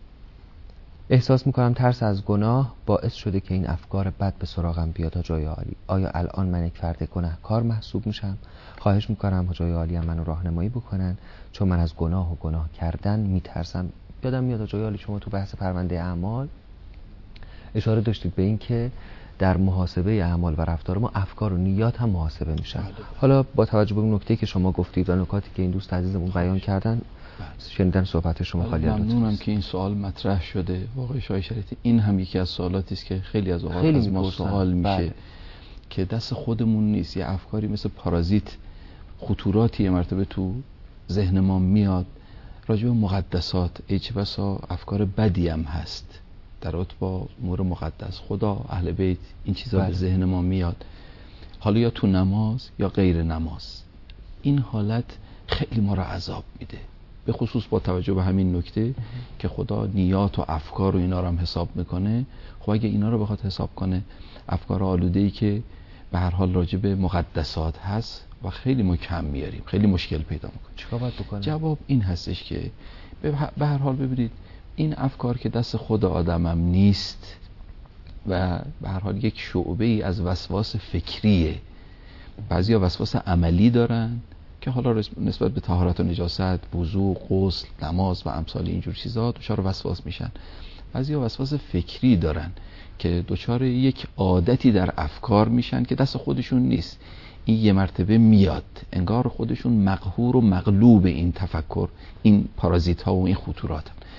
احساس میکنم ترس از گناه باعث شده که این افکار بد به سراغم بیاد. جای عالی، آیا الان من یک فرد گناهکار محسوب میشم؟ خواهش میکنم جای عالی هم منو راهنمایی بکنن، چون من از گناه و گناه کردن میترسم. یادم میاد جای عالی شما تو بحث پرونده اعمال اشاره داشتید به این که در محاسبه اعمال و رفتار ما افکار و نیات هم محاسبه میشن. حالا با توجه به اون نکته که شما گفتید و نکاتی که این دوست عزیزمون بیان کردن، شنیدن صحبت شما خیلی
ممنونم که این سوال مطرح شده. واقعا شای شریعتی این هم یکی از سوالاتی است که خیلی از اوقات از ما سوال میشه. بله. که دست خودمون نیست، یه افکاری مثل پارازیت خطوراتی مرتبه تو ذهن ما میاد راجع به مقدسات. ای چه بسا افکار بدی هم هست در رابطه با امور مقدس، خدا، اهل بیت، این چیزا بله. به ذهن ما میاد، حالا یا تو نماز یا غیر نماز. این حالت خیلی ما رو عذاب میده، به خصوص با توجه به همین نکته که خدا نیات و افکار و اینا رو هم حساب میکنه. خب اگه اینا رو بخواد حساب کنه، افکار آلوده‌ای که به هر حال راجع به مقدسات هست و خیلی ما کم میاریم، خیلی مشکل پیدا میکنه.
چیکار باید بکنه؟
جواب این هستش که به هر حال ببینید این افکار که دست خود آدمم نیست و به هر حال یک شعبه ای از وسواس فکریه. بعضیا وسواس عملی دارن که حالا نسبت به طهارت و نجاست، وضو، غسل، نماز و امثال اینجور چیزا دچار وسواس میشن. بعضیا وسواس فکری دارن که دچار یک عادتی در افکار میشن که دست خودشون نیست، این یه مرتبه میاد، انگار خودشون مقهور و مغلوب این تفکر، این پارازیت ها و این خطورات هم.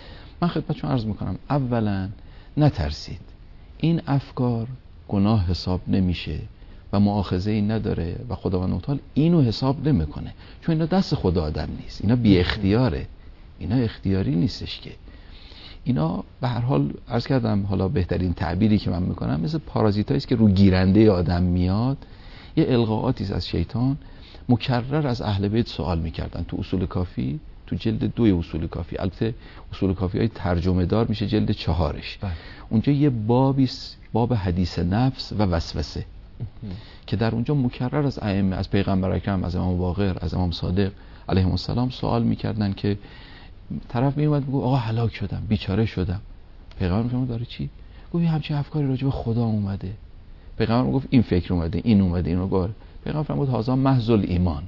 من خدمتتون عرض میکنم اولا نترسید، این افکار گناه حساب نمیشه و مؤاخذه‌ای نداره و خداوند متعال اینو حساب نمیکنه، چون اینا دست خدا آدم نیست، اینا بی اختیاره، اینا اختیاری نیستش که. اینا به هر حال عرض کردم، حالا بهترین تعبیری که من میکنم مثل پارازیتایی است که رو گیرنده آدم میاد، یه القاءاتی است از شیطان. مکرر از اهل بیت سوال میکردن تو اصول کافی، تو جلد دوی اصول کافی، البته اصول کافی های ترجمه دار میشه جلد چهارش، بله. اونجا یه بابی باب حدیث نفس و وسوسه که در اونجا مکرر از ائمه، از پیغمبر اکرم، از امام باقر، از امام صادق علیهم السلام سوال میکردن که طرف میومد میگه آقا هلاک شدم، بیچاره شدم. پیغمبر میگه داره چی؟ گفت همچین افکاری راجع به خدا اومده. پیغمبر میگفت این فکر اومده، این اومده، اینو گفت. پیغمبر فرمود هذا محض الایمان.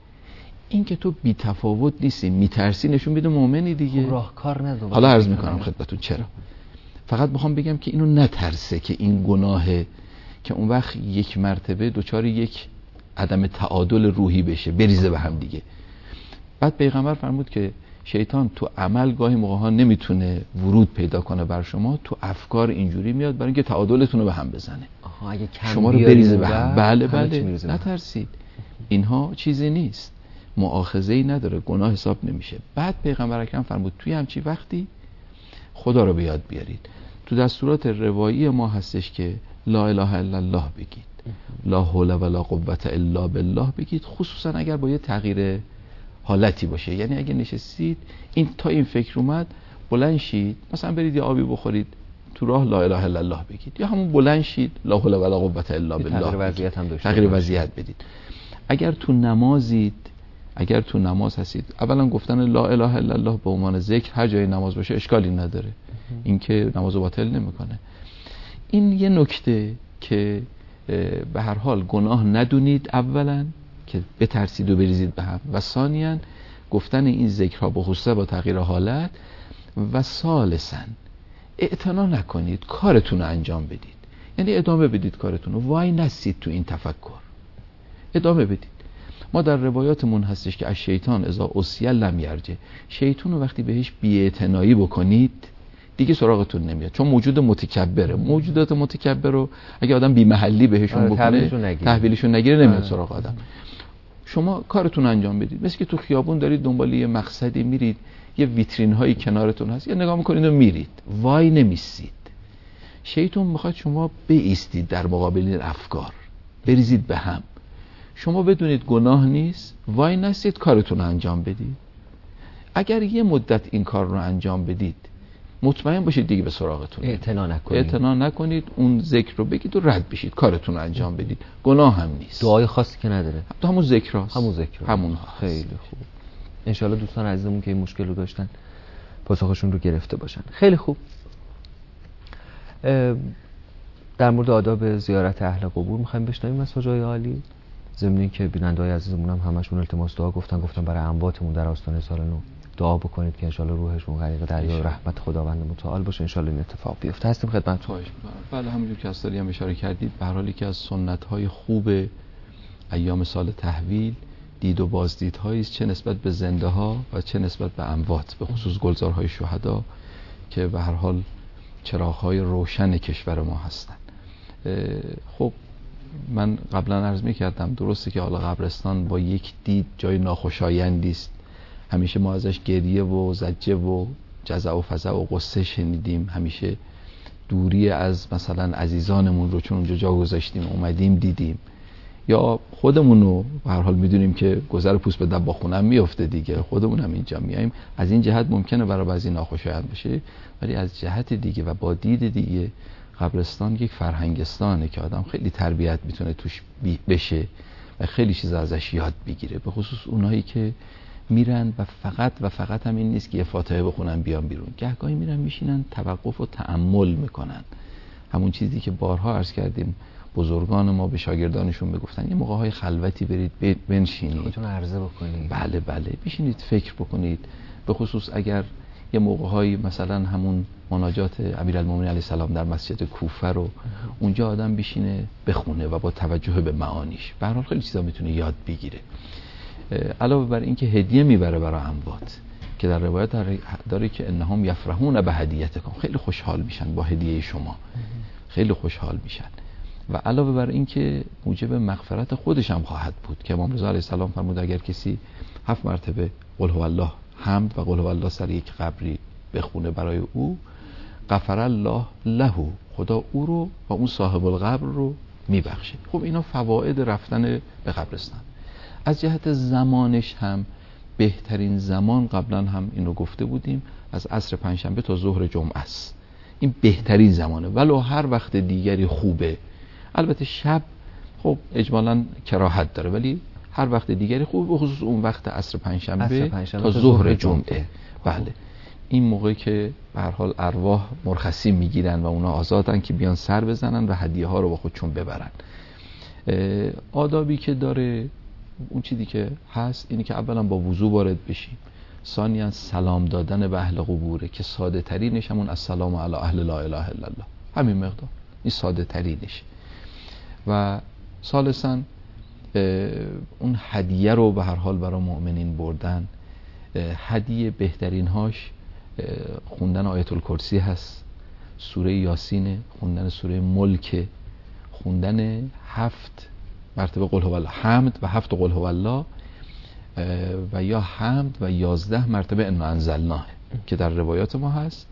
این که تو بی تفاوت نیستی، میترسی، نشون میده مؤمنی دیگه.
راهکار نداره.
حالا عرض میکنم خدمتتون چرا. فقط میخوام بگم که اینو نترسه که این گناهه، که اون وقت یک مرتبه دوچار یک عدم تعادل روحی بشه، بریزه به هم دیگه. بعد پیغمبر فرمود که شیطان تو عمل گاهی موقع ها نمیتونه ورود پیدا کنه بر شما، تو افکار اینجوری میاد برای اینکه تعادلتون رو به هم بزنه.
آها، اگه کم
شما رو بریزه به هم. بله بله، نترسید، اینها چیزی نیست، مؤاخذه‌ای نداره، گناه حساب نمیشه. بعد پیغمبر اکرم فرمود توی همچی وقتی خدا رو به یاد بیارید. تو دستورات روایی ما هستش که لا اله الا الله بگید، لا حول ولا قوة الا بالله بگید، خصوصا اگر با یه تغییر حالتی باشه. یعنی اگه نشستید این تا این فکر اومد، بلند شید، مثلا برید یه آبی بخورید، تو راه لا اله الا الله بگید، یا همون بلند شید لا حول ولا قوة الا بالله،
تغییر وضعیت هم داشته،
تغییر وضعیت بدید. اگر تو نمازید، اگر تو نماز هستید، اولا گفتن لا اله الا الله به عنوان ذکر هر جای نماز باشه اشکالی نداره، این که نمازو باطل نمیکنه. این یه نکته که به هر حال گناه ندونید، اولا که بترسید و بریزید به هم، و ثانیاً گفتن این ذکرها به خصوص با تغییر حالت، و ثالثاً اعتنا نکنید، کارتون رو انجام بدید. یعنی ادامه بدید کارتون رو، وای نستید تو این تفکر، ادامه بدید. ما در روایاتمون هستش که از شیطان اذا اسیل لم یرجع، شیطان رو وقتی بهش بی‌اعتنایی بکنید دیگه سراغتون نمیاد، چون موجود متکبره. موجودات متکبر رو اگه آدم بی محلی بهشون بکنه، تحویلشون نگیره، نمیاد سراغ آدم. شما کارتون انجام بدید، مثل که تو خیابون دارید دنبال یه مقصدی میرید، یه ویترین هایی کنارتون هست، یه نگاه میکنید و میرید، وای نمیستید. شیطان میخواد شما بایستید در مقابل این افکار، بریزید به هم. شما بدونید گناه نیست، وای نستید، کارتون انجام بدید. اگر یه مدت این کار رو انجام بدید، مطمئن باشید دیگه به سراغتون
اعتنا نکنید،
اعتنا نکنید، اون ذکر رو بگید و رد بشید، کارتون رو انجام بدید، گناه هم نیست.
دعای خاصی که نداره،
همون ذکر هست،
همون ذکر
همون
خیلی خوب. انشالله دوستان عزیزمون که این مشکل رو داشتن پاسخشون رو گرفته باشن. خیلی خوب. در مورد آداب زیارت اهل قبور میخوایم بشنویم از حاج عالی، ضمن که بیننده‌های عزیزمون هم همشون التماس دعا گفتن، گفتن برای امواتمون در آستانه سال نو دعا بکنید که انشالله روحشون غریق دریا رحمت خداوند متعال باشه، انشالله این اتفاق بیفته. هستیم خدمتتون.
بله، همونجور که استادی هم اشاره کردید، به هر حال یکی از سنت‌های خوب ایام سال تحویل دید و بازدیدهایی است، چه نسبت به زنده ها و چه نسبت به اموات، به خصوص گلزارهای شهدا که به هر حال چراغ‌های روشن کشور ما هستند. خب من قبلا عرض می‌کردم درسته که حالا قبرستان با یک دید جای ناخوشایندی است، همیشه ما ازش گریه و زجه و جزع و فزع و قصه شنیدیم، همیشه دوری از مثلا عزیزانمون رو چون اونجا جا گذاشتیم اومدیم دیدیم، یا خودمون رو به هر حال میدونیم که گذر پوست به دباخونه هم میفته دیگه، خودمون هم اینجا میایم. از این جهت ممکنه برای بعضی ناخوشایند بشه، ولی از جهت دیگه و با دید دیگه قبرستان یک فرهنگستانه که آدم خیلی تربیت میتونه توش بشه و خیلی چیز ازش یاد بگیره، به خصوص اونایی که میرن و فقط و فقط هم این نیست که یه فاتحه بخونن بیان بیرون، گهگاهی میرن میشینن توقف و تأمل میکنن. همون چیزی که بارها عرض کردیم بزرگان ما به شاگردانشون بگفتن، یه موقع‌های خلوتی برید بنشینید،
خودتون عرضه بکنید،
بله بله بشینید فکر بکنید، به خصوص اگر یه موقع‌های مثلا همون مناجات امیرالمومنین علیه السلام در مسجد کوفه رو اونجا آدم بشینه بخونه و با توجه به معانیش، به هر حال خیلی چیزا میتونه یاد بگیره. علاوه بر این که هدیه میبره برای اموات که در روایت داره که انهم یفرحون به هدیتکم، خیلی خوشحال میشن با هدیه شما، خیلی خوشحال میشن. و علاوه بر این که موجب مغفرت خودش هم خواهد بود که امام رضا علیه السلام فرمود اگر کسی هفت مرتبه قل هو الله حمد و قل هو الله سر یک قبری بخونه برای او، غفر الله له، خدا او رو و اون صاحب القبر رو میبخشه. خب اینا فواید رفتن به قبرستان. از جهت زمانش هم بهترین زمان، قبلا هم اینو گفته بودیم، از عصر پنجشنبه تا ظهر جمعه است. این بهترین زمانه، ولو هر وقت دیگری خوبه. البته شب خب اجمالاً کراهت داره، ولی هر وقت دیگری خوبه، به خصوص اون وقت عصر پنجشنبه تا ظهر جمعه. بله، این موقع که به هر حال ارواح مرخصی میگیرن و اونا آزادن که بیان سر بزنن و هدیه ها رو با خودشون ببرن. آدابی که داره، اون چیزی که هست اینی که اولا با وضو وارد بشیم، ثانیاً سلام دادن به اهل قبوره که ساده ترینش همون السلام علی اهل لا اله الا الله، همین مقدار، این ساده ترینش. و ثالثاً اون هدیه رو به هر حال برای مؤمنین بردن. هدیه بهترین هاش خوندن آیت الکرسی هست، سوره یاسین، خوندن سوره ملک، خوندن هفت مرتبه قل هو الله حمد و هفت قل هو الله و یا حمد و یازده مرتبه انا انزلناه که در روایات ما هست.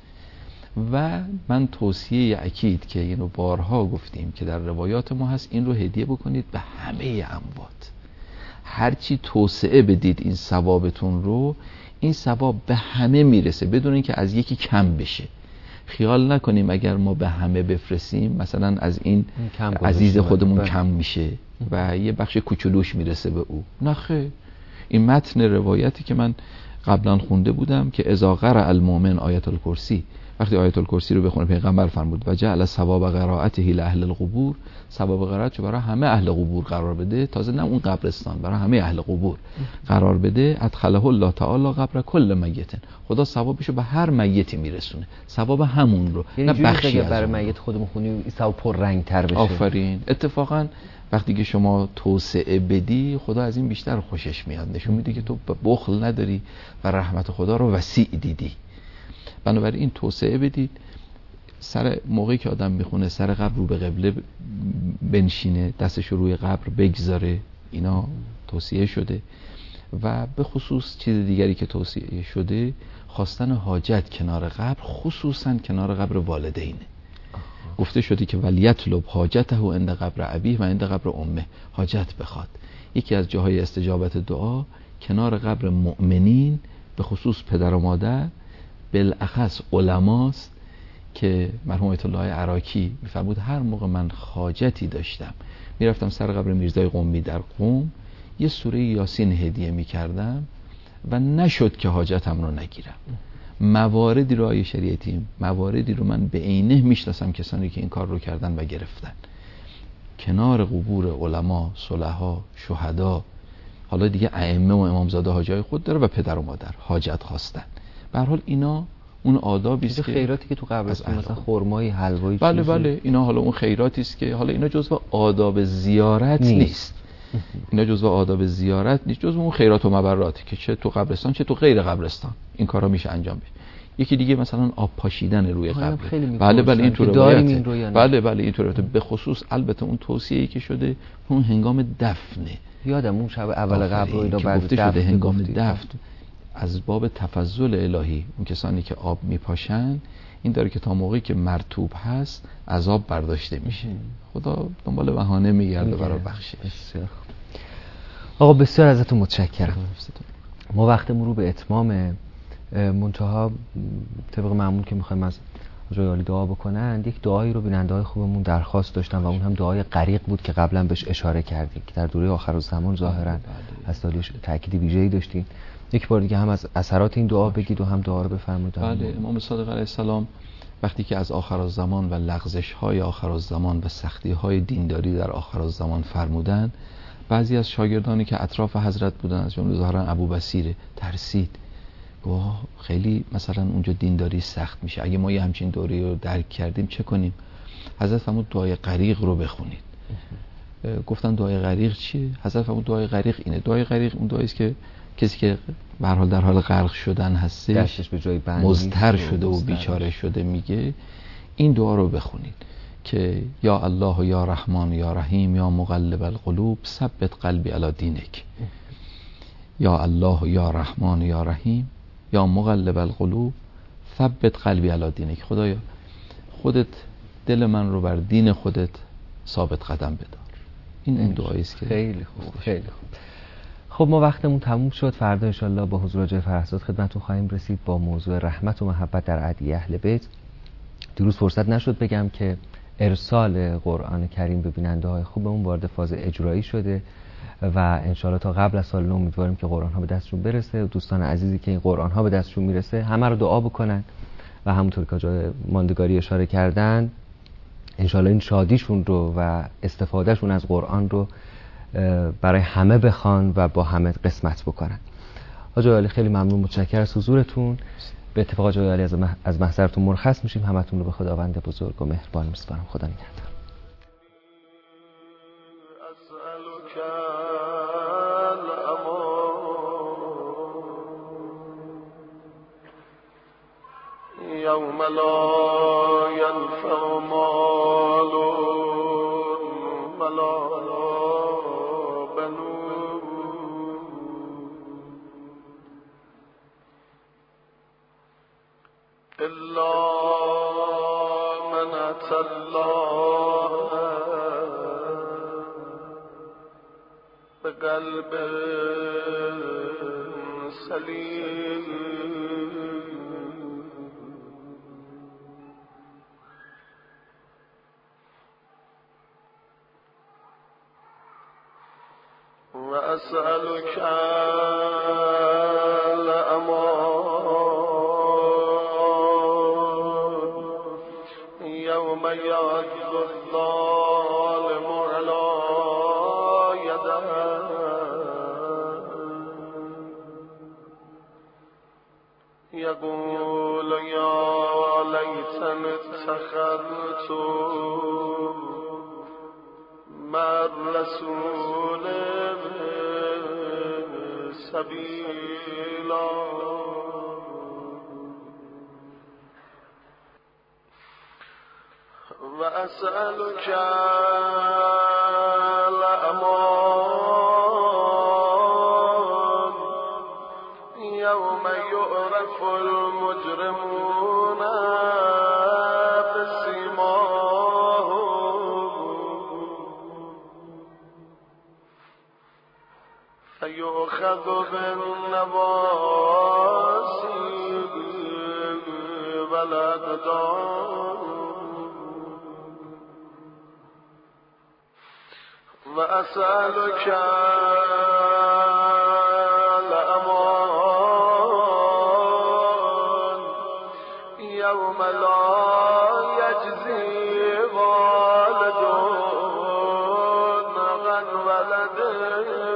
و من توصیه اکید که اینو بارها گفتیم که در روایات ما هست، این رو هدیه بکنید به همه اموات. هرچی توسعه بدید این ثوابتون رو، این ثواب به همه میرسه بدون اینکه از یکی کم بشه. خیال نکنیم اگر ما به همه بفرستیم مثلا از این عزیز خودمون کم میشه و یه بخش کوچولوش میرسه به او. نه خیر، این متن روایتی که من قبلا خونده بودم که اذا قرأ المؤمن آیت الکرسی، وقتی آیت الکرسی رو بخونه پیغمبر فرمود و جعل ثواب قرائته لاهل القبور، ثواب قرائتش برای همه اهل قبور قرار بده، تازه نه اون قبرستان، برای همه اهل قبور قرار بده. ادخله الله تعالی قبر کل میت، خدا ثوابشو به هر میتی میرسونه، ثواب همون رو،
یعنی
نه بخشی
برای میت خودمون خونی این ثواب پر رنگ تر بشه.
آفرین. اتفاقا وقتی که شما توسعه بدی، خدا از این بیشتر خوشش میاد، نشون میده که تو بخل نداری و رحمت خدا رو وسیع دیدی. بنابراین توسعه بدید. سر موقعی که آدم میخونه سر قبر رو به قبله بنشینه، دستش رو روی قبر بگذاره، اینا توصیه شده. و به خصوص چیز دیگری که توصیه شده، خواستن حاجت کنار قبر، خصوصا کنار قبر والدینه. گفته شده که ولیطلب حاجته عند قبر ابیه و عند قبر امه، حاجت بخواد. یکی از جاهای استجابت دعا کنار قبر مؤمنین، به خصوص پدر و مادر، بالاخص علماست که مرحوم آیت الله عراقی میفرمود هر موقع من حاجتی داشتم میرفتم سر قبر میرزای قمی در قم، یه سوره یاسین هدیه میکردم و نشد که حاجتم رو نگیرم. مواردی رو آیه شریعتی، مواردی رو من به عینه میشناسم کسانی که این کار رو کردن و گرفتن. کنار قبور علما، صلحا، شهدا، حالا دیگه ائمه و امامزاده ها جای خود داره و پدر و مادر حاجت خواستن. به هر حال اینا اون آدابی است که
خیراتی که تو قبرستون مثلا خرمایی، حلوایی،
بله بله، اینا حالا اون خیراتی است که حالا اینا جزو آداب زیارت نیست, نیست. اینا جزو آداب زیارت نیست، جزو اون خیرات و مبراتی که چه تو قبرستان چه تو غیر قبرستان این کارا میشه انجام بشه. یکی دیگه مثلا آب پاشیدن روی قبر، بله بله این تو روایته، بله بله این تو روایته. به خصوص البته اون توصیه‌ای که شده اون هنگام دفنه.
یادم اون شب اول قبر رو اینا بعد
گفته شده هنگام دفن از باب تفضل الهی اون کسانی که آب میپاشن این داره که تا موقعی که مرطوب هست عذاب برداشته میشه. خدا دنبال بهانه میگرده برای بخشش.
بسیار آقا بسیار ازتون متشکرم. ما وقتمون رو به اتمام، منتها طبق معمول که میخوایم از جای دعا بکنن، یک دعایی رو بیننده های خوبمون درخواست داشتن و اون هم دعای غریق بود که قبلا بهش اشاره کردیم که در دوره آخرالزمان ظاهرا از دالیش تأکید ویژه‌ای داشتین. یک بار دیگه هم از اثرات این دعا بگید و هم دعا رو بفرمایید.
بله، امام صادق علیه السلام وقتی که از آخرالزمان و لغزش‌های آخرالزمان و سختی‌های دینداری در آخرالزمان فرمودن، بعضی از شاگردانی که اطراف حضرت بودن از جمله ظاهرا ابوبصیر ترسید، گفت خیلی مثلا اونجا دینداری سخت میشه، اگه ما یه همچین دوره رو درک کردیم چه کنیم؟ حضرت فرمود دعای غریق رو بخونید. گفتن دعای غریق چیه؟ حضرت فرمود دعای غریق اینه. دعای غریق اون دعایی است که کسی که به هر حال در حال غرق شدن هستش،
دستش به جای بند
مضطر شده و بیچاره شده، میگه این دعا رو بخونید که یا الله و یا رحمان و یا رحیم یا مقلب القلوب ثبت قلبی علی دینک. یا الله و یا رحمان و یا رحیم یا مقلب القلوب ثبت قلبی علی دینک. خدایا خودت دل من رو بر دین خودت ثابت قدم بدار. این این دعایی است که
خیلی خوب، خیلی خوب. خب ما وقتمون تموم شد. فردا ان شاءالله با حضور جای فرزاد خدمتتون خواهیم رسید با موضوع رحمت و محبت در ادعیه اهل بیت. دیروز فرصت نشد بگم که ارسال قرآن کریم به بیننده های خوبمون وارد فاز اجرایی شده و ان شاءالله تا قبل از سال نو امیدواریم که قرآن ها به دستشون برسه و دوستان عزیزی که این قرآن ها به دستشون میرسه همه رو دعا بکنن و همونطور که جای ماندگاری اشاره کردن ان شاءالله این شادیشون رو و استفادهشون از قرآن رو برای همه بخوان و با همه قسمت بکنن. آقای علی خیلی ممنون، متشکرم از حضورتون. به اتفاق آقای علی از محضرتون مرخص میشیم. همتون رو به خداوند بزرگ و مهربان میسپارم. خدا نگهدار.
یوم لا ینفع مال ولا بنون الا من اتى الله بقلب سلیم. وأسألك الأمان يوم يعض الظالم على يديه يقول يا ليتني اتخذت مع الرسول سبيلا. وأسألك الأمان يوم يعرف المجرمون فيؤخذ بالنواصي والأقدام. وأسألك الأمان يوم لا يجزي والد عن ولده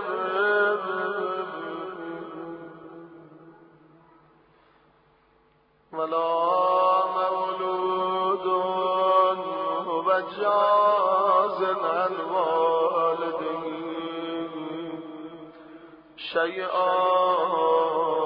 ولا مولود هو جاز عن والده شيئا